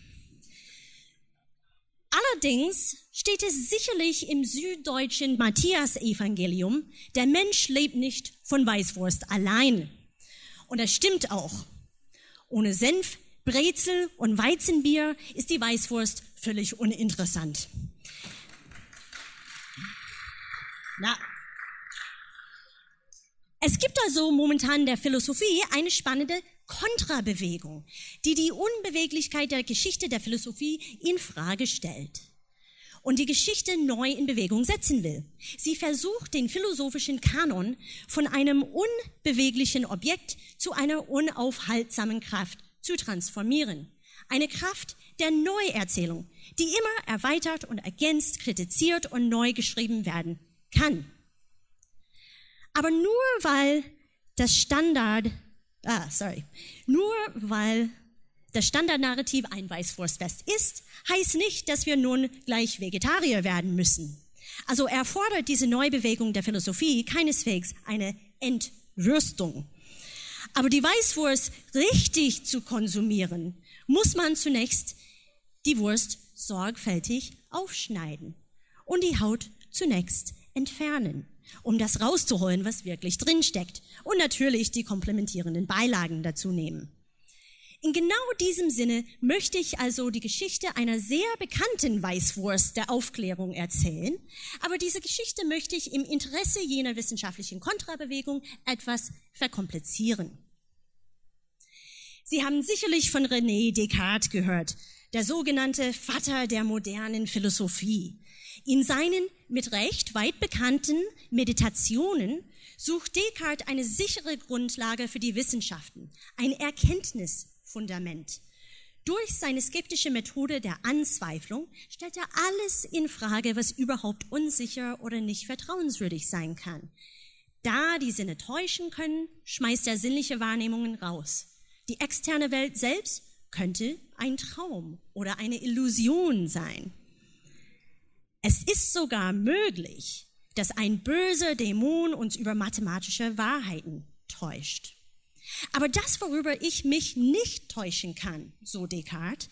Allerdings steht es sicherlich im süddeutschen Matthäus-Evangelium, der Mensch lebt nicht von Weißwurst allein. Und das stimmt auch. Ohne Senf, Brezel und Weizenbier ist die Weißwurst völlig uninteressant. Na. Es gibt also momentan in der Philosophie eine spannende Kontrabewegung, die die Unbeweglichkeit der Geschichte der Philosophie in Frage stellt. und die Geschichte neu in Bewegung setzen will. Sie versucht, den philosophischen Kanon von einem unbeweglichen Objekt zu einer unaufhaltsamen Kraft zu transformieren. Eine Kraft der Neuerzählung, die immer erweitert und ergänzt, kritisiert und neu geschrieben werden kann. Aber nur weil das Standard, ah, sorry, nur weil das Standardnarrativ ein Weißwurstfest ist, heißt nicht, dass wir nun gleich Vegetarier werden müssen. Also erfordert diese Neubewegung der Philosophie keineswegs eine Entwürstung. Aber die Weißwurst richtig zu konsumieren, muss man zunächst die Wurst sorgfältig aufschneiden und die Haut zunächst entfernen, um das rauszuholen, was wirklich drinsteckt, und natürlich die komplementierenden Beilagen dazu nehmen. In genau diesem Sinne möchte ich also die Geschichte einer sehr bekannten Weißwurst der Aufklärung erzählen, aber diese Geschichte möchte ich im Interesse jener wissenschaftlichen Kontrabewegung etwas verkomplizieren. Sie haben sicherlich von René Descartes gehört, der sogenannte Vater der modernen Philosophie. In seinen mit Recht weit bekannten Meditationen sucht Descartes eine sichere Grundlage für die Wissenschaften, ein Erkenntnisfundament. Durch seine skeptische Methode der Anzweiflung stellt er alles in Frage, was überhaupt unsicher oder nicht vertrauenswürdig sein kann. Da die Sinne täuschen können, schmeißt er sinnliche Wahrnehmungen raus. Die externe Welt selbst könnte ein Traum oder eine Illusion sein. Es ist sogar möglich, dass ein böser Dämon uns über mathematische Wahrheiten täuscht. Aber das, worüber ich mich nicht täuschen kann, so Descartes,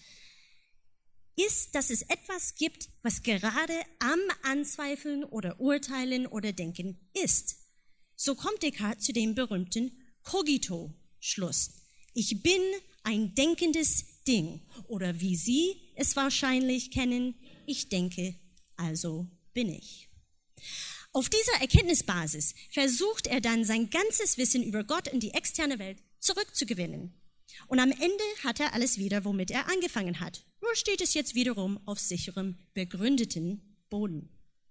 ist, dass es etwas gibt, was gerade am Anzweifeln oder Urteilen oder Denken ist. So kommt Descartes zu dem berühmten Cogito-Schluss. Ich bin ein denkendes Ding, oder wie Sie es wahrscheinlich kennen, ich denke, also bin ich. Auf dieser Erkenntnisbasis versucht er dann, sein ganzes Wissen über Gott und die externe Welt zurückzugewinnen. Und am Ende hat er alles wieder, womit er angefangen hat. Nur steht es jetzt wiederum auf sicherem, begründeten Boden.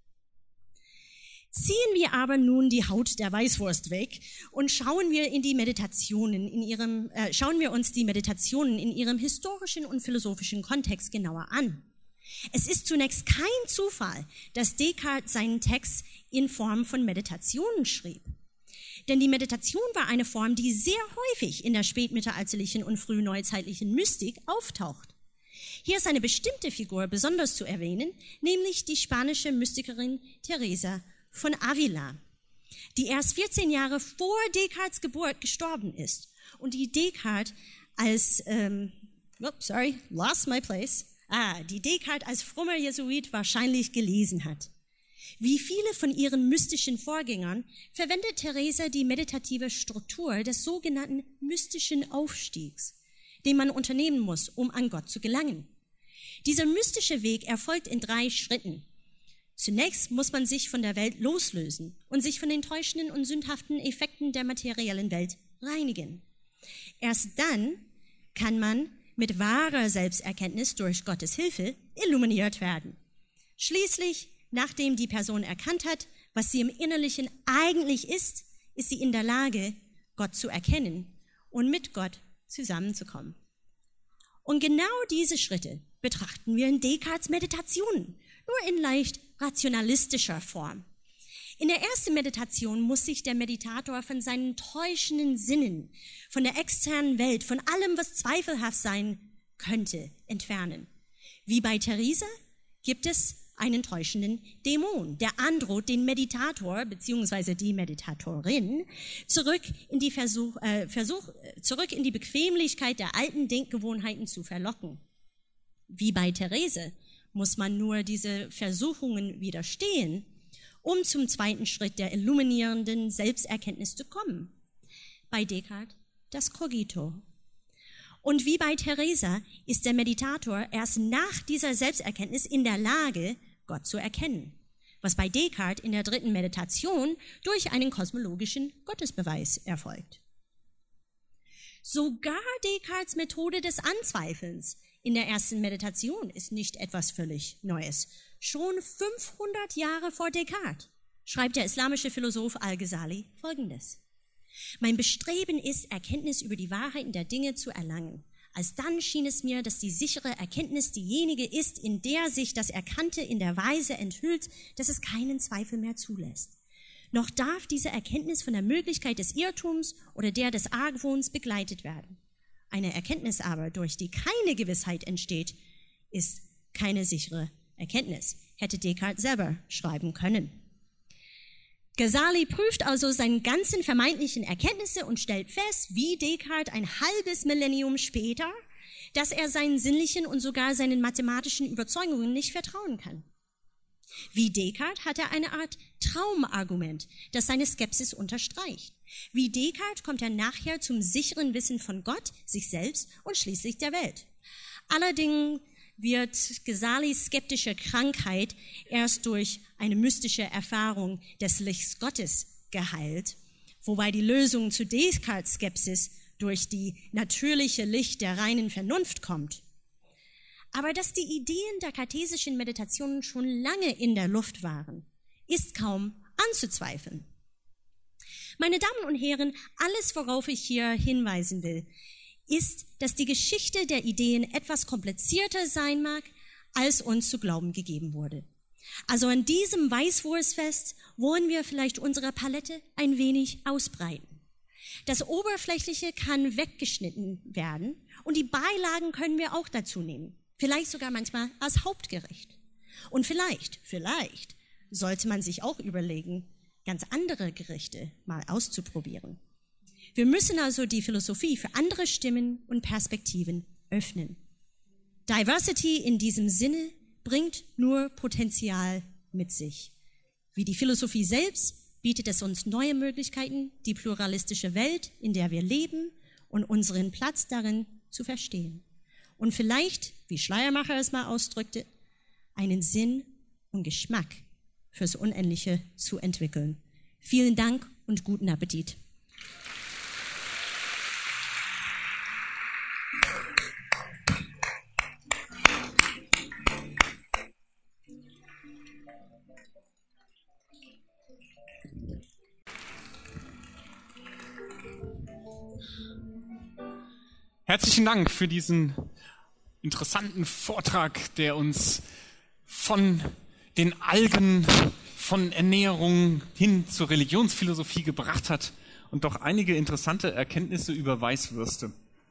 Ziehen wir aber nun die Haut der Weißwurst weg und schauen wir in die Meditationen in ihrem, äh, schauen wir uns die Meditationen in ihrem historischen und philosophischen Kontext genauer an. Es ist zunächst kein Zufall, dass Descartes seinen Text in Form von Meditationen schrieb. Denn die Meditation war eine Form, die sehr häufig in der spätmittelalterlichen und frühneuzeitlichen Mystik auftaucht. Hier ist eine bestimmte Figur besonders zu erwähnen, nämlich die spanische Mystikerin Teresa von Avila, die erst vierzehn Jahre vor Descartes' Geburt gestorben ist und die Descartes als, ähm, oh, sorry, lost my place, ah, die Descartes als frommer Jesuit wahrscheinlich gelesen hat. Wie viele von ihren mystischen Vorgängern verwendet Teresa die meditative Struktur des sogenannten mystischen Aufstiegs, den man unternehmen muss, um an Gott zu gelangen. Dieser mystische Weg erfolgt in drei Schritten. Zunächst muss man sich von der Welt loslösen und sich von den täuschenden und sündhaften Effekten der materiellen Welt reinigen. Erst dann kann man mit wahrer Selbsterkenntnis durch Gottes Hilfe illuminiert werden. Schließlich, nachdem die Person erkannt hat, was sie im Innerlichen eigentlich ist, ist sie in der Lage, Gott zu erkennen und mit Gott zusammenzukommen. Und genau diese Schritte betrachten wir in Descartes' Meditationen, nur in leicht rationalistischer Form. In der ersten Meditation muss sich der Meditator von seinen täuschenden Sinnen, von der externen Welt, von allem, was zweifelhaft sein könnte, entfernen. Wie bei Teresa gibt es einen täuschenden Dämon, der androht, den Meditator bzw. die Meditatorin zurück in die Versuch, äh, Versuch, zurück in die Bequemlichkeit der alten Denkgewohnheiten zu verlocken. Wie bei Teresa muss man nur diese Versuchungen widerstehen, um zum zweiten Schritt der illuminierenden Selbsterkenntnis zu kommen. Bei Descartes das Cogito. Und wie bei Teresa ist der Meditator erst nach dieser Selbsterkenntnis in der Lage, Gott zu erkennen, was bei Descartes in der dritten Meditation durch einen kosmologischen Gottesbeweis erfolgt. Sogar Descartes' Methode des Anzweifelns in der ersten Meditation ist nicht etwas völlig Neues. Schon fünfhundert Jahre vor Descartes schreibt der islamische Philosoph Al-Ghazali Folgendes: Mein Bestreben ist, Erkenntnis über die Wahrheiten der Dinge zu erlangen. Alsdann schien es mir, dass die sichere Erkenntnis diejenige ist, in der sich das Erkannte in der Weise enthüllt, dass es keinen Zweifel mehr zulässt. Noch darf diese Erkenntnis von der Möglichkeit des Irrtums oder der des Argwohns begleitet werden. Eine Erkenntnis aber, durch die keine Gewissheit entsteht, ist keine sichere Erkenntnis, hätte Descartes selber schreiben können. Ghazali prüft also seine ganzen vermeintlichen Erkenntnisse und stellt fest, wie Descartes ein halbes Millennium später, dass er seinen sinnlichen und sogar seinen mathematischen Überzeugungen nicht vertrauen kann. Wie Descartes hat er eine Art Traumargument, das seine Skepsis unterstreicht. Wie Descartes kommt er nachher zum sicheren Wissen von Gott, sich selbst und schließlich der Welt. Allerdings wird Ghazalis skeptische Krankheit erst durch eine mystische Erfahrung des Lichts Gottes geheilt, wobei die Lösung zu Descartes' Skepsis durch die natürliche Licht der reinen Vernunft kommt. Aber dass die Ideen der kartesischen Meditationen schon lange in der Luft waren, ist kaum anzuzweifeln. Meine Damen und Herren, alles, worauf ich hier hinweisen will, ist, dass die Geschichte der Ideen etwas komplizierter sein mag, als uns zu glauben gegeben wurde. Also an diesem Weißwurstfest wollen wir vielleicht unsere Palette ein wenig ausbreiten. Das Oberflächliche kann weggeschnitten werden und die Beilagen können wir auch dazu nehmen. Vielleicht sogar manchmal als Hauptgericht. Und vielleicht, vielleicht sollte man sich auch überlegen, ganz andere Gerichte mal auszuprobieren. Wir müssen also die Philosophie für andere Stimmen und Perspektiven öffnen. Diversity in diesem Sinne bringt nur Potenzial mit sich. Wie die Philosophie selbst bietet es uns neue Möglichkeiten, die pluralistische Welt, in der wir leben, und unseren Platz darin zu verstehen. Und vielleicht, wie Schleiermacher es mal ausdrückte, einen Sinn und Geschmack fürs Unendliche zu entwickeln. Vielen Dank und guten Appetit. Herzlichen Dank für diesen interessanten Vortrag, der uns von den Algen, von Ernährung hin zur Religionsphilosophie gebracht hat und doch einige interessante Erkenntnisse über Weißwürste.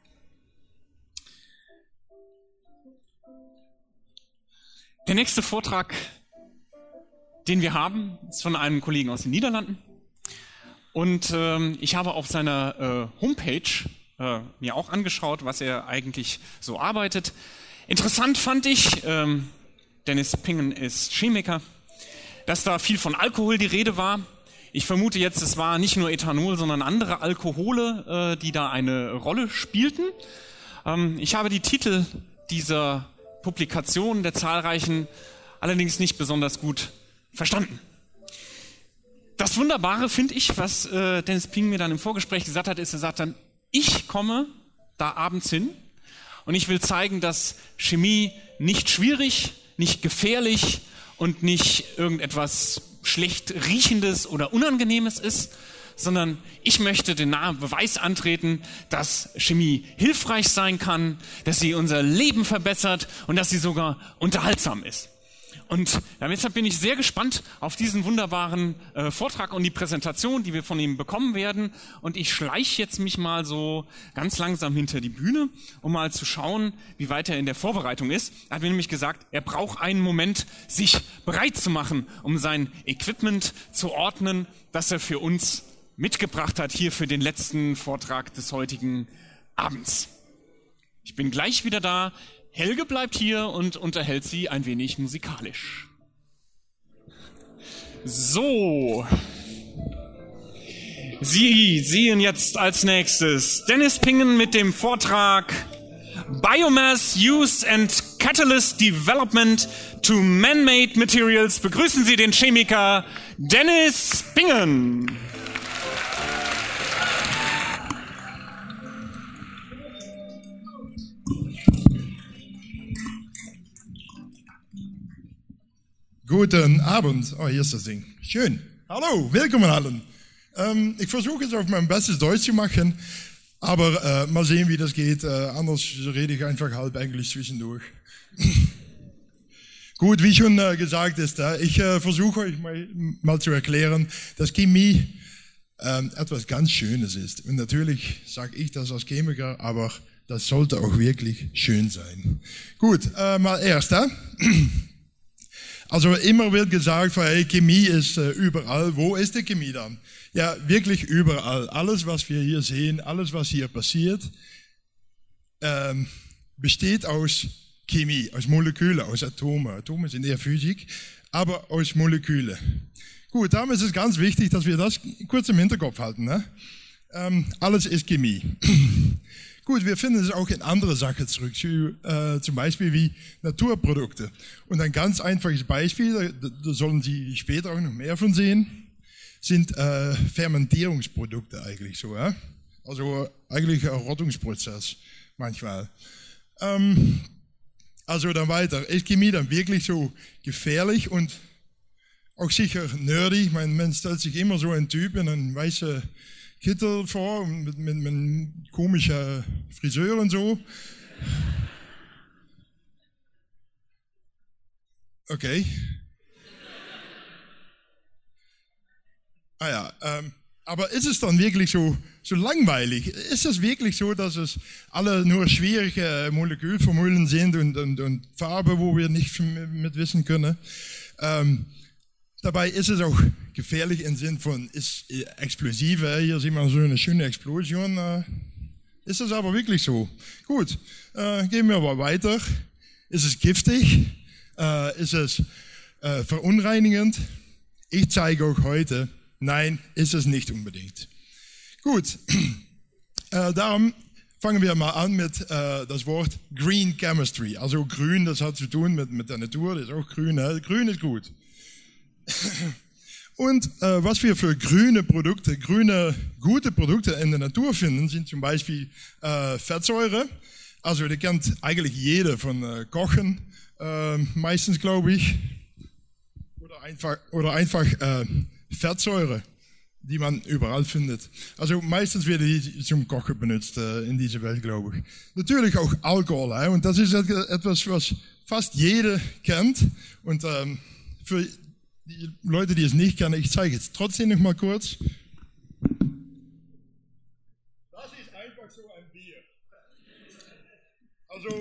Der nächste Vortrag, den wir haben, ist von einem Kollegen aus den Niederlanden. Und ähm, ich habe auf seiner äh, Homepage äh, mir auch angeschaut, was er eigentlich so arbeitet. Interessant fand ich, ähm, Dennis Pingen ist Chemiker, dass da viel von Alkohol die Rede war. Ich vermute jetzt, es war nicht nur Ethanol, sondern andere Alkohole, äh, die da eine Rolle spielten. Ähm, ich habe die Titel dieser Publikationen, der zahlreichen, allerdings nicht besonders gut verstanden. Das Wunderbare finde ich, was äh, Dennis Ping mir dann im Vorgespräch gesagt hat, ist, er sagt dann, ich komme da abends hin und ich will zeigen, dass Chemie nicht schwierig, nicht gefährlich und nicht irgendetwas schlecht riechendes oder Unangenehmes ist, sondern ich möchte den nahen Beweis antreten, dass Chemie hilfreich sein kann, dass sie unser Leben verbessert und dass sie sogar unterhaltsam ist. Und deshalb bin ich sehr gespannt auf diesen wunderbaren äh, Vortrag und die Präsentation, die wir von ihm bekommen werden. Und ich schleiche jetzt mich mal so ganz langsam hinter die Bühne, um mal zu schauen, wie weit er in der Vorbereitung ist. Er hat mir nämlich gesagt, er braucht einen Moment, sich bereit zu machen, um sein Equipment zu ordnen, das er für uns mitgebracht hat, hier für den letzten Vortrag des heutigen Abends. Ich bin gleich wieder da. Helge bleibt hier und unterhält Sie ein wenig musikalisch. So. Sie sehen jetzt als nächstes Dennis Pingen mit dem Vortrag Biomass Use and Catalyst Development to Man-Made Materials. Begrüßen Sie den Chemiker Dennis Pingen. Guten Abend. Oh, hier ist das Ding. Schön. Hallo, willkommen allen. Ähm, ich versuche es auf mein bestes Deutsch zu machen, aber äh, mal sehen, wie das geht. Äh, anders rede ich einfach halb Englisch zwischendurch. Gut, wie schon äh, gesagt ist, äh, ich äh, versuche euch mal, mal zu erklären, dass Chemie äh, etwas ganz Schönes ist. Und natürlich sage ich das als Chemiker, aber das sollte auch wirklich schön sein. Gut, äh, mal erst. Äh? Also immer wird gesagt, hey, Chemie ist äh, überall. Wo ist die Chemie dann? Ja, wirklich überall. Alles, was wir hier sehen, alles, was hier passiert, ähm, besteht aus Chemie, aus Molekülen, aus Atomen. Atome sind eher Physik, aber aus Molekülen. Gut, darum ist es ganz wichtig, dass wir das kurz im Hinterkopf halten. Ne? Ähm, alles ist Chemie. Gut, wir finden es auch in andere Sachen zurück, äh, zum Beispiel wie Naturprodukte. Und ein ganz einfaches Beispiel, da, da sollen Sie später auch noch mehr von sehen, sind äh, Fermentierungsprodukte eigentlich so. Ja? Also eigentlich ein Rottungsprozess manchmal. Ähm, also dann weiter. Ist Chemie dann wirklich so gefährlich und auch sicher nerdy? Ich meine, man stellt sich immer so einen Typ in einen weißen Kittel vor, mit, mit, mit komischer Friseur und so. Okay. Ah ja, ähm, aber ist es dann wirklich so, so langweilig? Ist es wirklich so, dass es alle nur schwierige Molekülformeln sind und, und, und Farben, wo wir nicht mit wissen können? Ähm, Dabei ist es auch gefährlich im Sinn von, ist explosive, hier sieht man so eine schöne Explosion. Ist es aber wirklich so? Gut, äh, gehen wir aber weiter. Ist es giftig? Äh, ist es äh, verunreinigend? Ich zeige auch heute, nein, ist es nicht unbedingt. Gut, äh, darum fangen wir mal an mit äh, das Wort Green Chemistry. Also grün, das hat zu tun mit, mit der Natur, das ist auch grün. Ne? Grün ist gut. Und äh, was wir für grüne Produkte, grüne, gute Produkte in der Natur finden, sind zum Beispiel äh, Fettsäure. Also die kennt eigentlich jeder von äh, Kochen, äh, meistens glaube ich. Oder einfach, oder einfach äh, Fettsäure, die man überall findet. Also meistens werden die zum Kochen benutzt äh, in dieser Welt, glaube ich. Natürlich auch Alkohol, hè? Und das ist etwas, was fast jeder kennt. Und ähm, für die Leute, die es nicht kennen, ich zeige es trotzdem noch mal kurz. Das ist einfach so ein Bier. Also,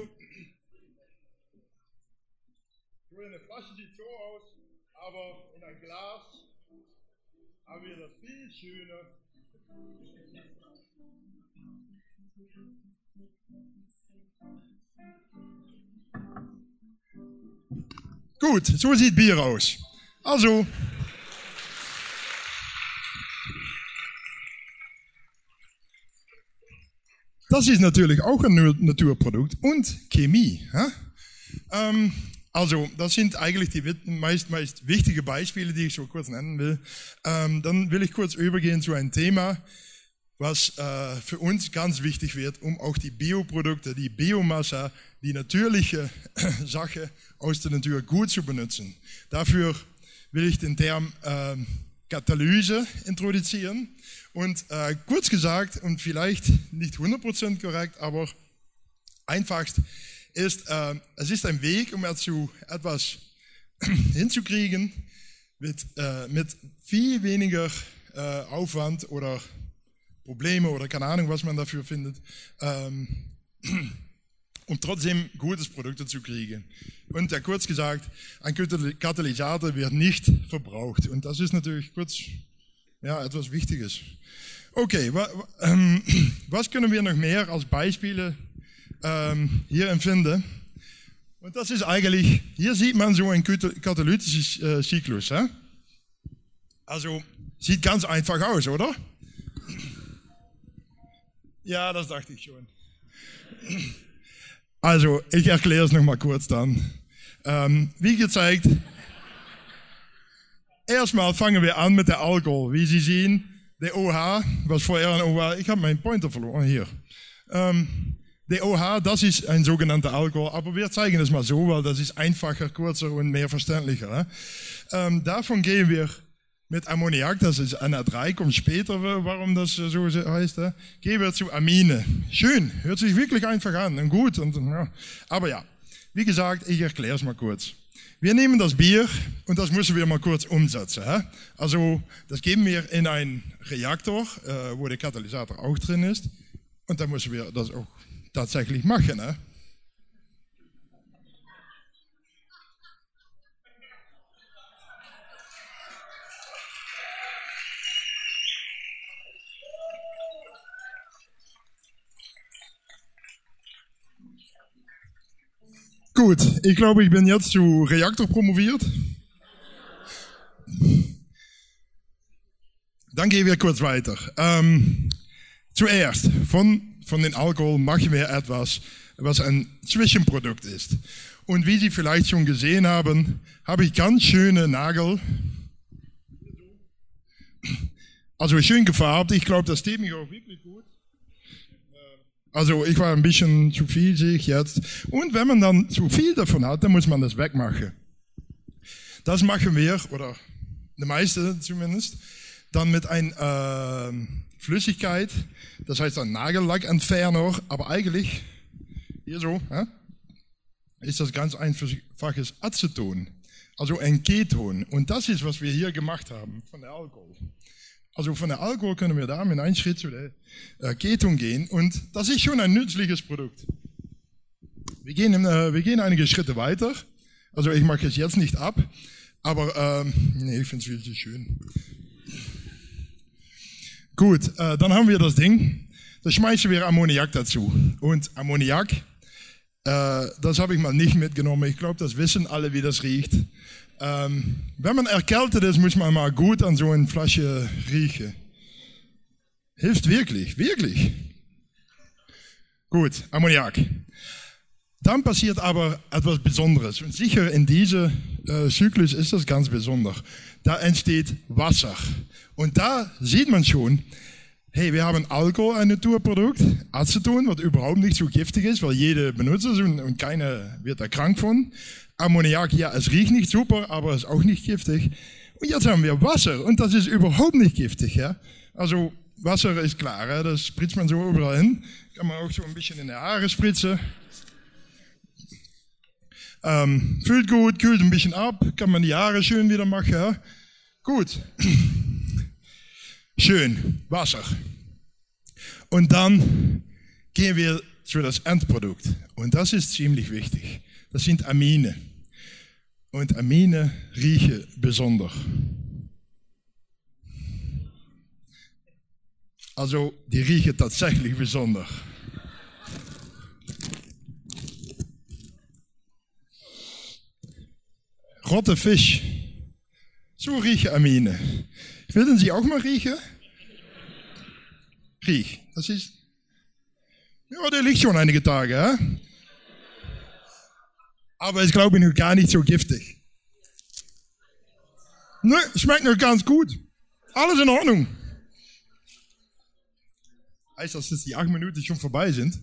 so eine Flasche sieht so aus, aber in ein Glas haben wir das viel schöner. Gut, so sieht Bier aus. Also, das ist natürlich auch ein Naturprodukt und Chemie. Ähm, also, das sind eigentlich die meist, meist wichtigen Beispiele, die ich so kurz nennen will. Ähm, dann will ich kurz übergehen zu einem Thema, was äh, für uns ganz wichtig wird, um auch die Bioprodukte, die Biomasse, die natürliche Sache aus der Natur gut zu benutzen. Dafür will ich den Term äh, Katalyse introduzieren. Und äh, kurz gesagt, und vielleicht nicht hundert Prozent korrekt, aber einfachst ist, äh, es ist ein Weg, um dazu etwas hinzukriegen, mit, äh, mit viel weniger äh, Aufwand oder Probleme oder keine Ahnung, was man dafür findet, ähm, um trotzdem gutes Produkte zu kriegen. Und ja, kurz gesagt, ein Katalysator wird nicht verbraucht. Und das ist natürlich kurz, ja, etwas Wichtiges. Okay, wa, ähm, was können wir noch mehr als Beispiele ähm, hier empfinden? Und das ist eigentlich, hier sieht man so einen katalytischen äh, Zyklus. Hè? Also, sieht ganz einfach aus, oder? Ja, das dachte ich schon. Also, ich erkläre es nochmal kurz dann. Ähm, wie gezeigt, erstmal fangen wir an mit der Alkohol. Wie Sie sehen, der O H, was vorher ein O H, ich habe meinen Pointer verloren hier. Ähm, D O H, das ist ein sogenannter Alkohol, aber wir zeigen es mal so, weil das ist einfacher, kurzer und mehr verständlicher. Ähm, davon gehen wir mit Ammoniak, das ist N A drei, kommt später, warum das so heißt, äh, gehen wir zu Amine. Schön, hört sich wirklich einfach an und gut. Und, ja. Aber ja, wie gesagt, ich erkläre es mal kurz. Wir nehmen das Bier und das müssen wir mal kurz umsetzen. Hä? Also das geben wir in einen Reaktor, äh, wo der Katalysator auch drin ist. Und dann müssen wir das auch tatsächlich machen. Hä? Gut, ich glaube, ich bin jetzt zu Reaktor promoviert. Dann gehen wir kurz weiter. Ähm, zuerst, von, von den Alkohol machen wir etwas, was ein Zwischenprodukt ist. Und wie Sie vielleicht schon gesehen haben, habe ich ganz schöne Nagel. Also schön gefarbt. Ich glaube, das steht mir auch wirklich gut. Also ich war ein bisschen zu viel, sehe ich jetzt. Und wenn man dann zu viel davon hat, dann muss man das wegmachen. Das machen wir, oder die meisten zumindest, dann mit einer äh, Flüssigkeit, das heißt ein Nagellackentferner, aber eigentlich, hier so, ja, ist das ganz einfaches Aceton, also ein Keton. Und das ist, was wir hier gemacht haben von der Alkohol. Also von der Alkohol können wir da mit einem Schritt zu der äh, Keton gehen und das ist schon ein nützliches Produkt. Wir gehen, äh, wir gehen einige Schritte weiter. Also ich mache es jetzt nicht ab, aber ähm, nee, ich finde es viel zu schön. Gut, äh, dann haben wir das Ding. Da schmeißen wir Ammoniak dazu. Und Ammoniak, äh, das habe ich mal nicht mitgenommen. Ich glaube, das wissen alle, wie das riecht. Ähm, wenn man erkältet ist, muss man mal gut an so eine Flasche riechen. Hilft wirklich, wirklich. Gut, Ammoniak. Dann passiert aber etwas Besonderes. Und sicher in diesem äh, Zyklus ist das ganz besonders. Da entsteht Wasser. Und da sieht man schon, hey, wir haben Alkohol, ein Naturprodukt, Aceton, was überhaupt nicht so giftig ist, weil jeder benutzt es und, und keiner wird da krank von. Ammoniak, ja, es riecht nicht super, aber es ist auch nicht giftig. Und jetzt haben wir Wasser und das ist überhaupt nicht giftig. Ja? Also Wasser ist klar, ja? Das spritzt man so überall hin. Kann man auch so ein bisschen in die Haare spritzen. Ähm, fühlt gut, kühlt ein bisschen ab, kann man die Haare schön wieder machen. Ja? Gut. Schön, Wasser. Und dann gehen wir zu das Endprodukt. Und das ist ziemlich wichtig. Das sind Amine. Und Amine riechen besonders. Also, die riechen tatsächlich besonders. Rote Fisch. So riechen Amine. Willen Sie auch mal riechen? Riech. Das ist. Ja, der liegt schon einige Tage, hè? Aber ist, glaube ich, noch gar nicht so giftig. Ne, schmeckt noch ganz gut. Alles in Ordnung. Heißt das, dass die acht Minuten schon vorbei sind?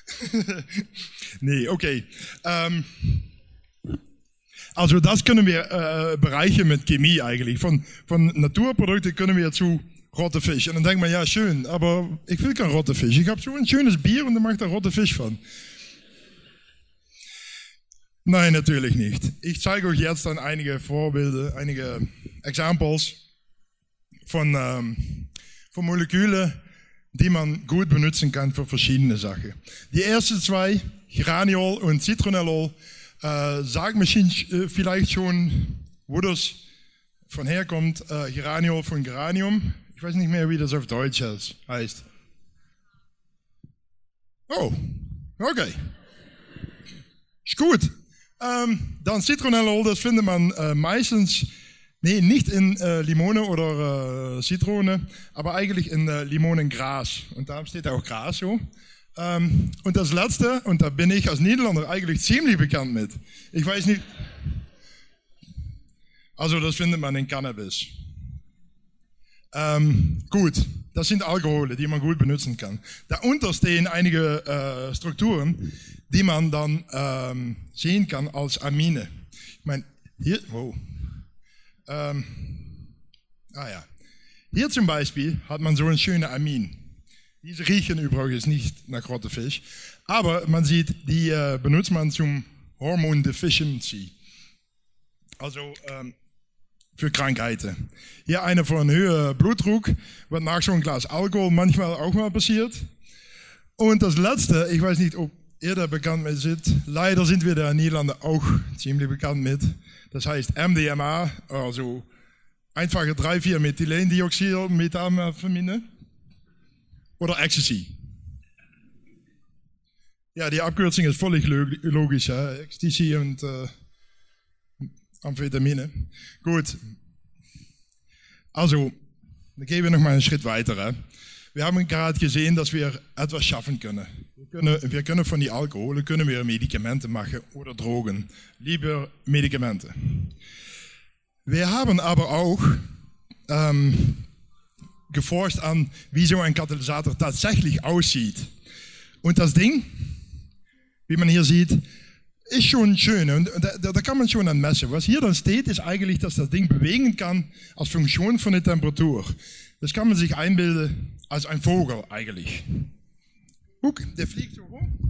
Nee, okay. Ähm, also das können wir äh, bereichen mit Chemie eigentlich. Von, von Naturprodukten können wir zu rote Fisch. Und dann denkt man, ja schön, aber ich will kein rote Fisch. Ich habe so ein schönes Bier und dann mache ich da rote Fisch von. Nein, natürlich nicht. Ich zeige euch jetzt dann einige Vorbilder, einige Examples von, ähm, von Molekülen, die man gut benutzen kann für verschiedene Sachen. Die ersten zwei, Geraniol und Citronellol, äh, sagen äh, vielleicht schon, wo das von herkommt. Äh, Geraniol von Geranium. Ich weiß nicht mehr, wie das auf Deutsch heißt. Oh, okay. Ist gut. Ähm, dann Citronellol, das findet man äh, meistens, nee, nicht in äh, Limone oder äh, Zitrone, aber eigentlich in äh, Limonengras. Und da steht auch Gras so. Ähm, und das letzte, und da bin ich als Niederländer eigentlich ziemlich bekannt mit. Ich weiß nicht. Also das findet man in Cannabis. Ähm, gut, das sind Alkohole, die man gut benutzen kann. Darunter stehen einige äh, Strukturen, die man dann ähm, sehen kann als Amine. Ich meine, hier, wow. Ähm, ah ja. Hier zum Beispiel hat man so ein schönes Amin. Diese riechen übrigens nicht nach Rottefisch, aber man sieht, die äh, benutzt man zum Hormone Deficiency. Also ähm, für Krankheiten. Hier einer von höherem Blutdruck, was nach so einem Glas Alkohol manchmal auch mal passiert. Und das letzte, ich weiß nicht, ob ihr da bekannt mit seid, leider sind wir da in Niederlanden auch ziemlich bekannt mit. Das heißt M D M A, also einfache drei vier Methylendioxid, Methamphetamine oder Ecstasy. Ja, die Abkürzung ist völlig logisch, ja? Ecstasy und äh, Amphetamine. Gut. Also, dann gehen wir noch mal einen Schritt weiter. Hè? Wir haben gerade gesehen, dass wir etwas schaffen können. Wir können, wir können von die Alkohol können wir Medikamente machen oder Drogen. Lieber Medikamente. Wir haben aber auch ähm, geforscht an, wie so ein Katalysator tatsächlich aussieht. Und das Ding, wie man hier sieht, ist schon schön und da, da kann man schon an messen. Was hier dann steht, ist eigentlich, dass das Ding bewegen kann als Funktion von der Temperatur. Das kann man sich einbilden als ein Vogel eigentlich. Guck, der fliegt so rum.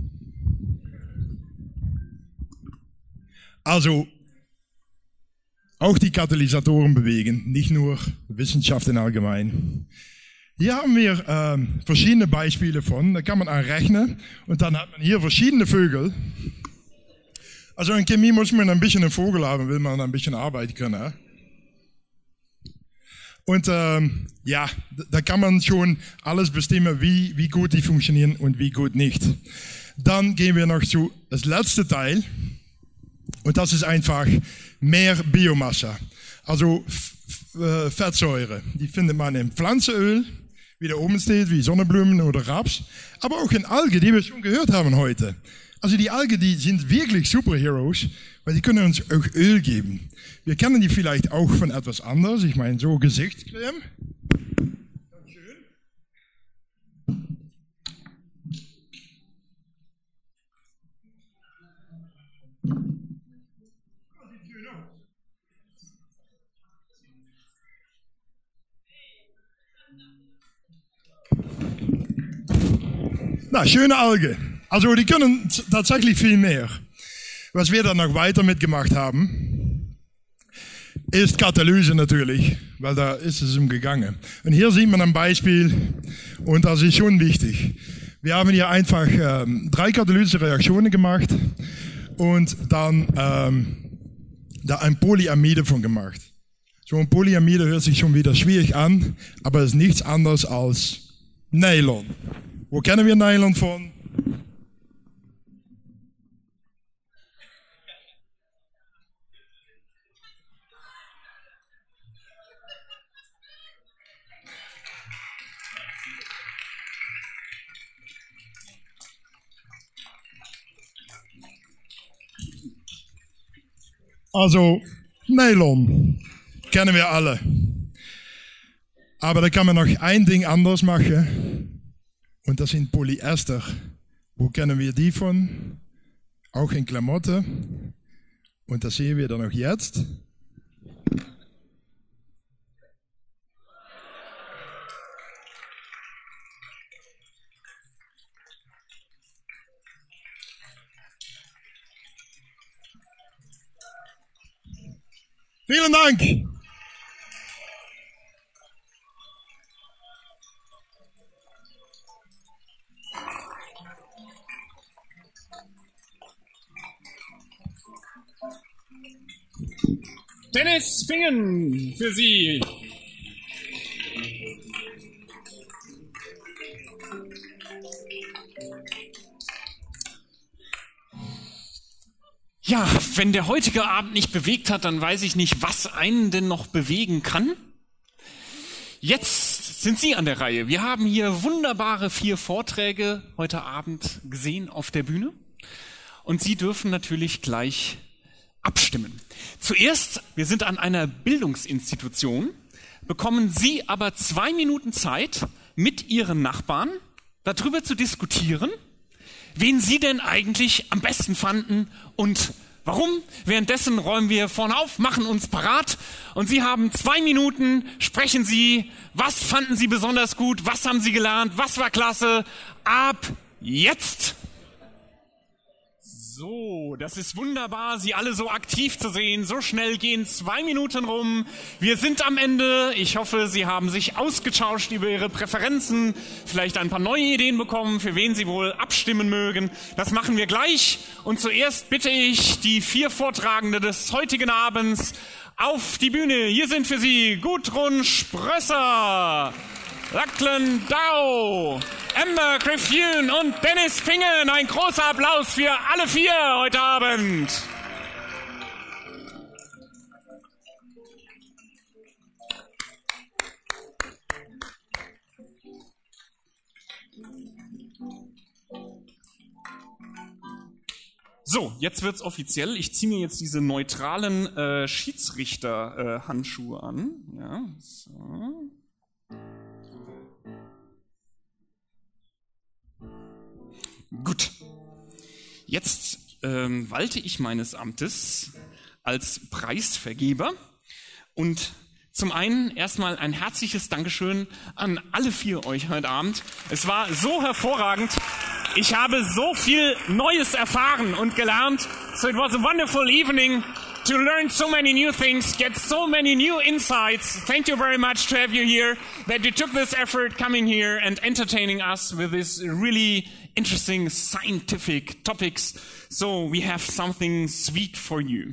Also, auch die Katalysatoren bewegen, nicht nur Wissenschaft in allgemein. Hier haben wir äh, verschiedene Beispiele von, da kann man anrechnen und dann hat man hier verschiedene Vögel. Also in Chemie muss man ein bisschen einen Vogel haben, will man ein bisschen arbeiten können. Hè? Und ähm, ja, da kann man schon alles bestimmen, wie, wie gut die funktionieren und wie gut nicht. Dann gehen wir noch zu das letzte Teil. Und das ist einfach mehr Biomasse. Also äh, Fettsäure, die findet man in Pflanzenöl, wie da oben steht, wie Sonnenblumen oder Raps. Aber auch in Algen, die wir schon gehört haben heute. Also die Algen, die sind wirklich Superheroes, weil die können uns auch Öl geben. Wir kennen die vielleicht auch von etwas anderes. Ich meine, so Gesichtscreme. Ganz schön. Na, schöne Alge. Also die können tatsächlich viel mehr. Was wir dann noch weiter mitgemacht haben, ist Katalyse natürlich, weil da ist es umgegangen. Und hier sieht man ein Beispiel und das ist schon wichtig. Wir haben hier einfach ähm, drei Katalysereaktionen gemacht und dann ähm, da ein Polyamide von gemacht. So ein Polyamide hört sich schon wieder schwierig an, aber es ist nichts anderes als Nylon. Wo kennen wir Nylon von? Also, Nylon kennen wir alle. Aber da kann man noch ein Ding anders machen. Und das sind Polyester. Wo kennen wir die von? Auch in Klamotten. Und das sehen wir dann auch jetzt. Vielen Dank. Dennis Fingen für Sie. Ja, wenn der heutige Abend nicht bewegt hat, dann weiß ich nicht, was einen denn noch bewegen kann. Jetzt sind Sie an der Reihe. Wir haben hier wunderbare vier Vorträge heute Abend gesehen auf der Bühne. Und Sie dürfen natürlich gleich abstimmen. Zuerst, wir sind an einer Bildungsinstitution, bekommen Sie aber zwei Minuten Zeit, mit ihren Nachbarn darüber zu diskutieren, wen sie denn eigentlich am besten fanden und warum. Währenddessen räumen wir vorne auf, machen uns parat und Sie haben zwei Minuten, sprechen Sie, was fanden Sie besonders gut, was haben Sie gelernt, was war klasse, ab jetzt. So, das ist wunderbar, Sie alle so aktiv zu sehen. So schnell gehen zwei Minuten rum. Wir sind am Ende. Ich hoffe, Sie haben sich ausgetauscht über Ihre Präferenzen, vielleicht ein paar neue Ideen bekommen, für wen Sie wohl abstimmen mögen. Das machen wir gleich. Und zuerst bitte ich die vier Vortragende des heutigen Abends auf die Bühne. Hier sind für Sie Gudrun Sprösser, Lachlan Dow, Amber Griffiths und Dennis Pingen. Ein großer Applaus für alle vier heute Abend. So, jetzt wird's offiziell. Ich ziehe mir jetzt diese neutralen äh, Schiedsrichter-Handschuhe äh, an. Ja, so. Gut, jetzt ähm, walte ich meines Amtes als Preisvergeber und zum einen erstmal ein herzliches Dankeschön an alle vier euch heute Abend. Es war so hervorragend. Ich habe so viel Neues erfahren und gelernt. So it was a wonderful evening to learn so many new things, get so many new insights. Thank you very much to have you here, that you took this effort coming here and entertaining us with this really interesting scientific topics. So we have something sweet for you.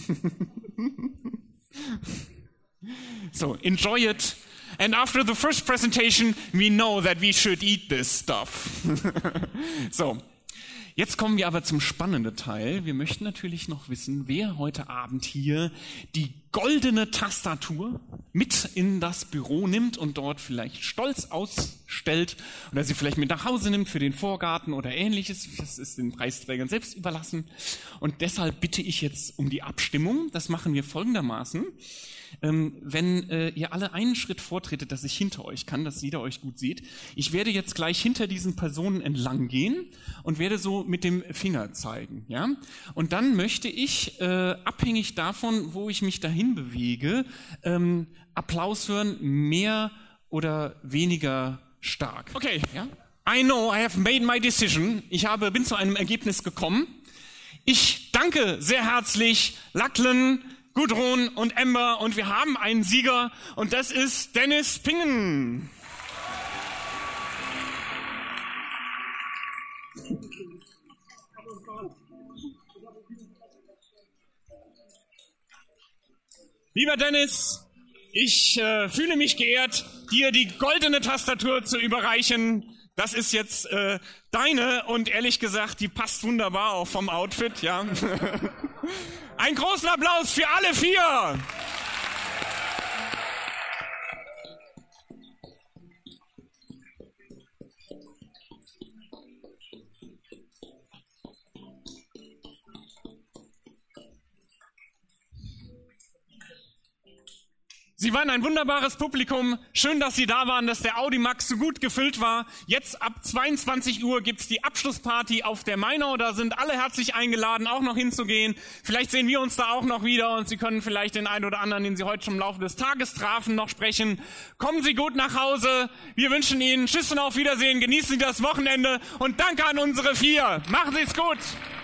So enjoy it. And after the first presentation, we know that we should eat this stuff. So. Jetzt kommen wir aber zum spannenden Teil. Wir möchten natürlich noch wissen, wer heute Abend hier die goldene Tastatur mit in das Büro nimmt und dort vielleicht stolz ausstellt oder sie vielleicht mit nach Hause nimmt für den Vorgarten oder ähnliches. Das ist den Preisträgern selbst überlassen. Und deshalb bitte ich jetzt um die Abstimmung. Das machen wir folgendermaßen. Ähm, wenn äh, ihr alle einen Schritt vortretet, dass ich hinter euch kann, dass jeder euch gut sieht. Ich werde jetzt gleich hinter diesen Personen entlang gehen und werde so mit dem Finger zeigen. Ja? Und dann möchte ich, äh, abhängig davon, wo ich mich dahin bewege, ähm, Applaus hören, mehr oder weniger stark. Okay, ja? I know, I have made my decision. Ich habe, bin zu einem Ergebnis gekommen. Ich danke sehr herzlich Lachlan, Gudrun und Amber und wir haben einen Sieger und das ist Dennis Pingen. Lieber Dennis, ich äh, fühle mich geehrt, dir die goldene Tastatur zu überreichen. Das ist jetzt äh, deine und ehrlich gesagt, die passt wunderbar auch vom Outfit, ja. Einen großen Applaus für alle vier! Sie waren ein wunderbares Publikum. Schön, dass Sie da waren, dass der Audimax so gut gefüllt war. Jetzt ab zweiundzwanzig Uhr gibt's die Abschlussparty auf der Mainau. Da sind alle herzlich eingeladen, auch noch hinzugehen. Vielleicht sehen wir uns da auch noch wieder und Sie können vielleicht den einen oder anderen, den Sie heute schon im Laufe des Tages trafen, noch sprechen. Kommen Sie gut nach Hause. Wir wünschen Ihnen Tschüss und auf Wiedersehen. Genießen Sie das Wochenende und danke an unsere vier. Machen Sie es gut.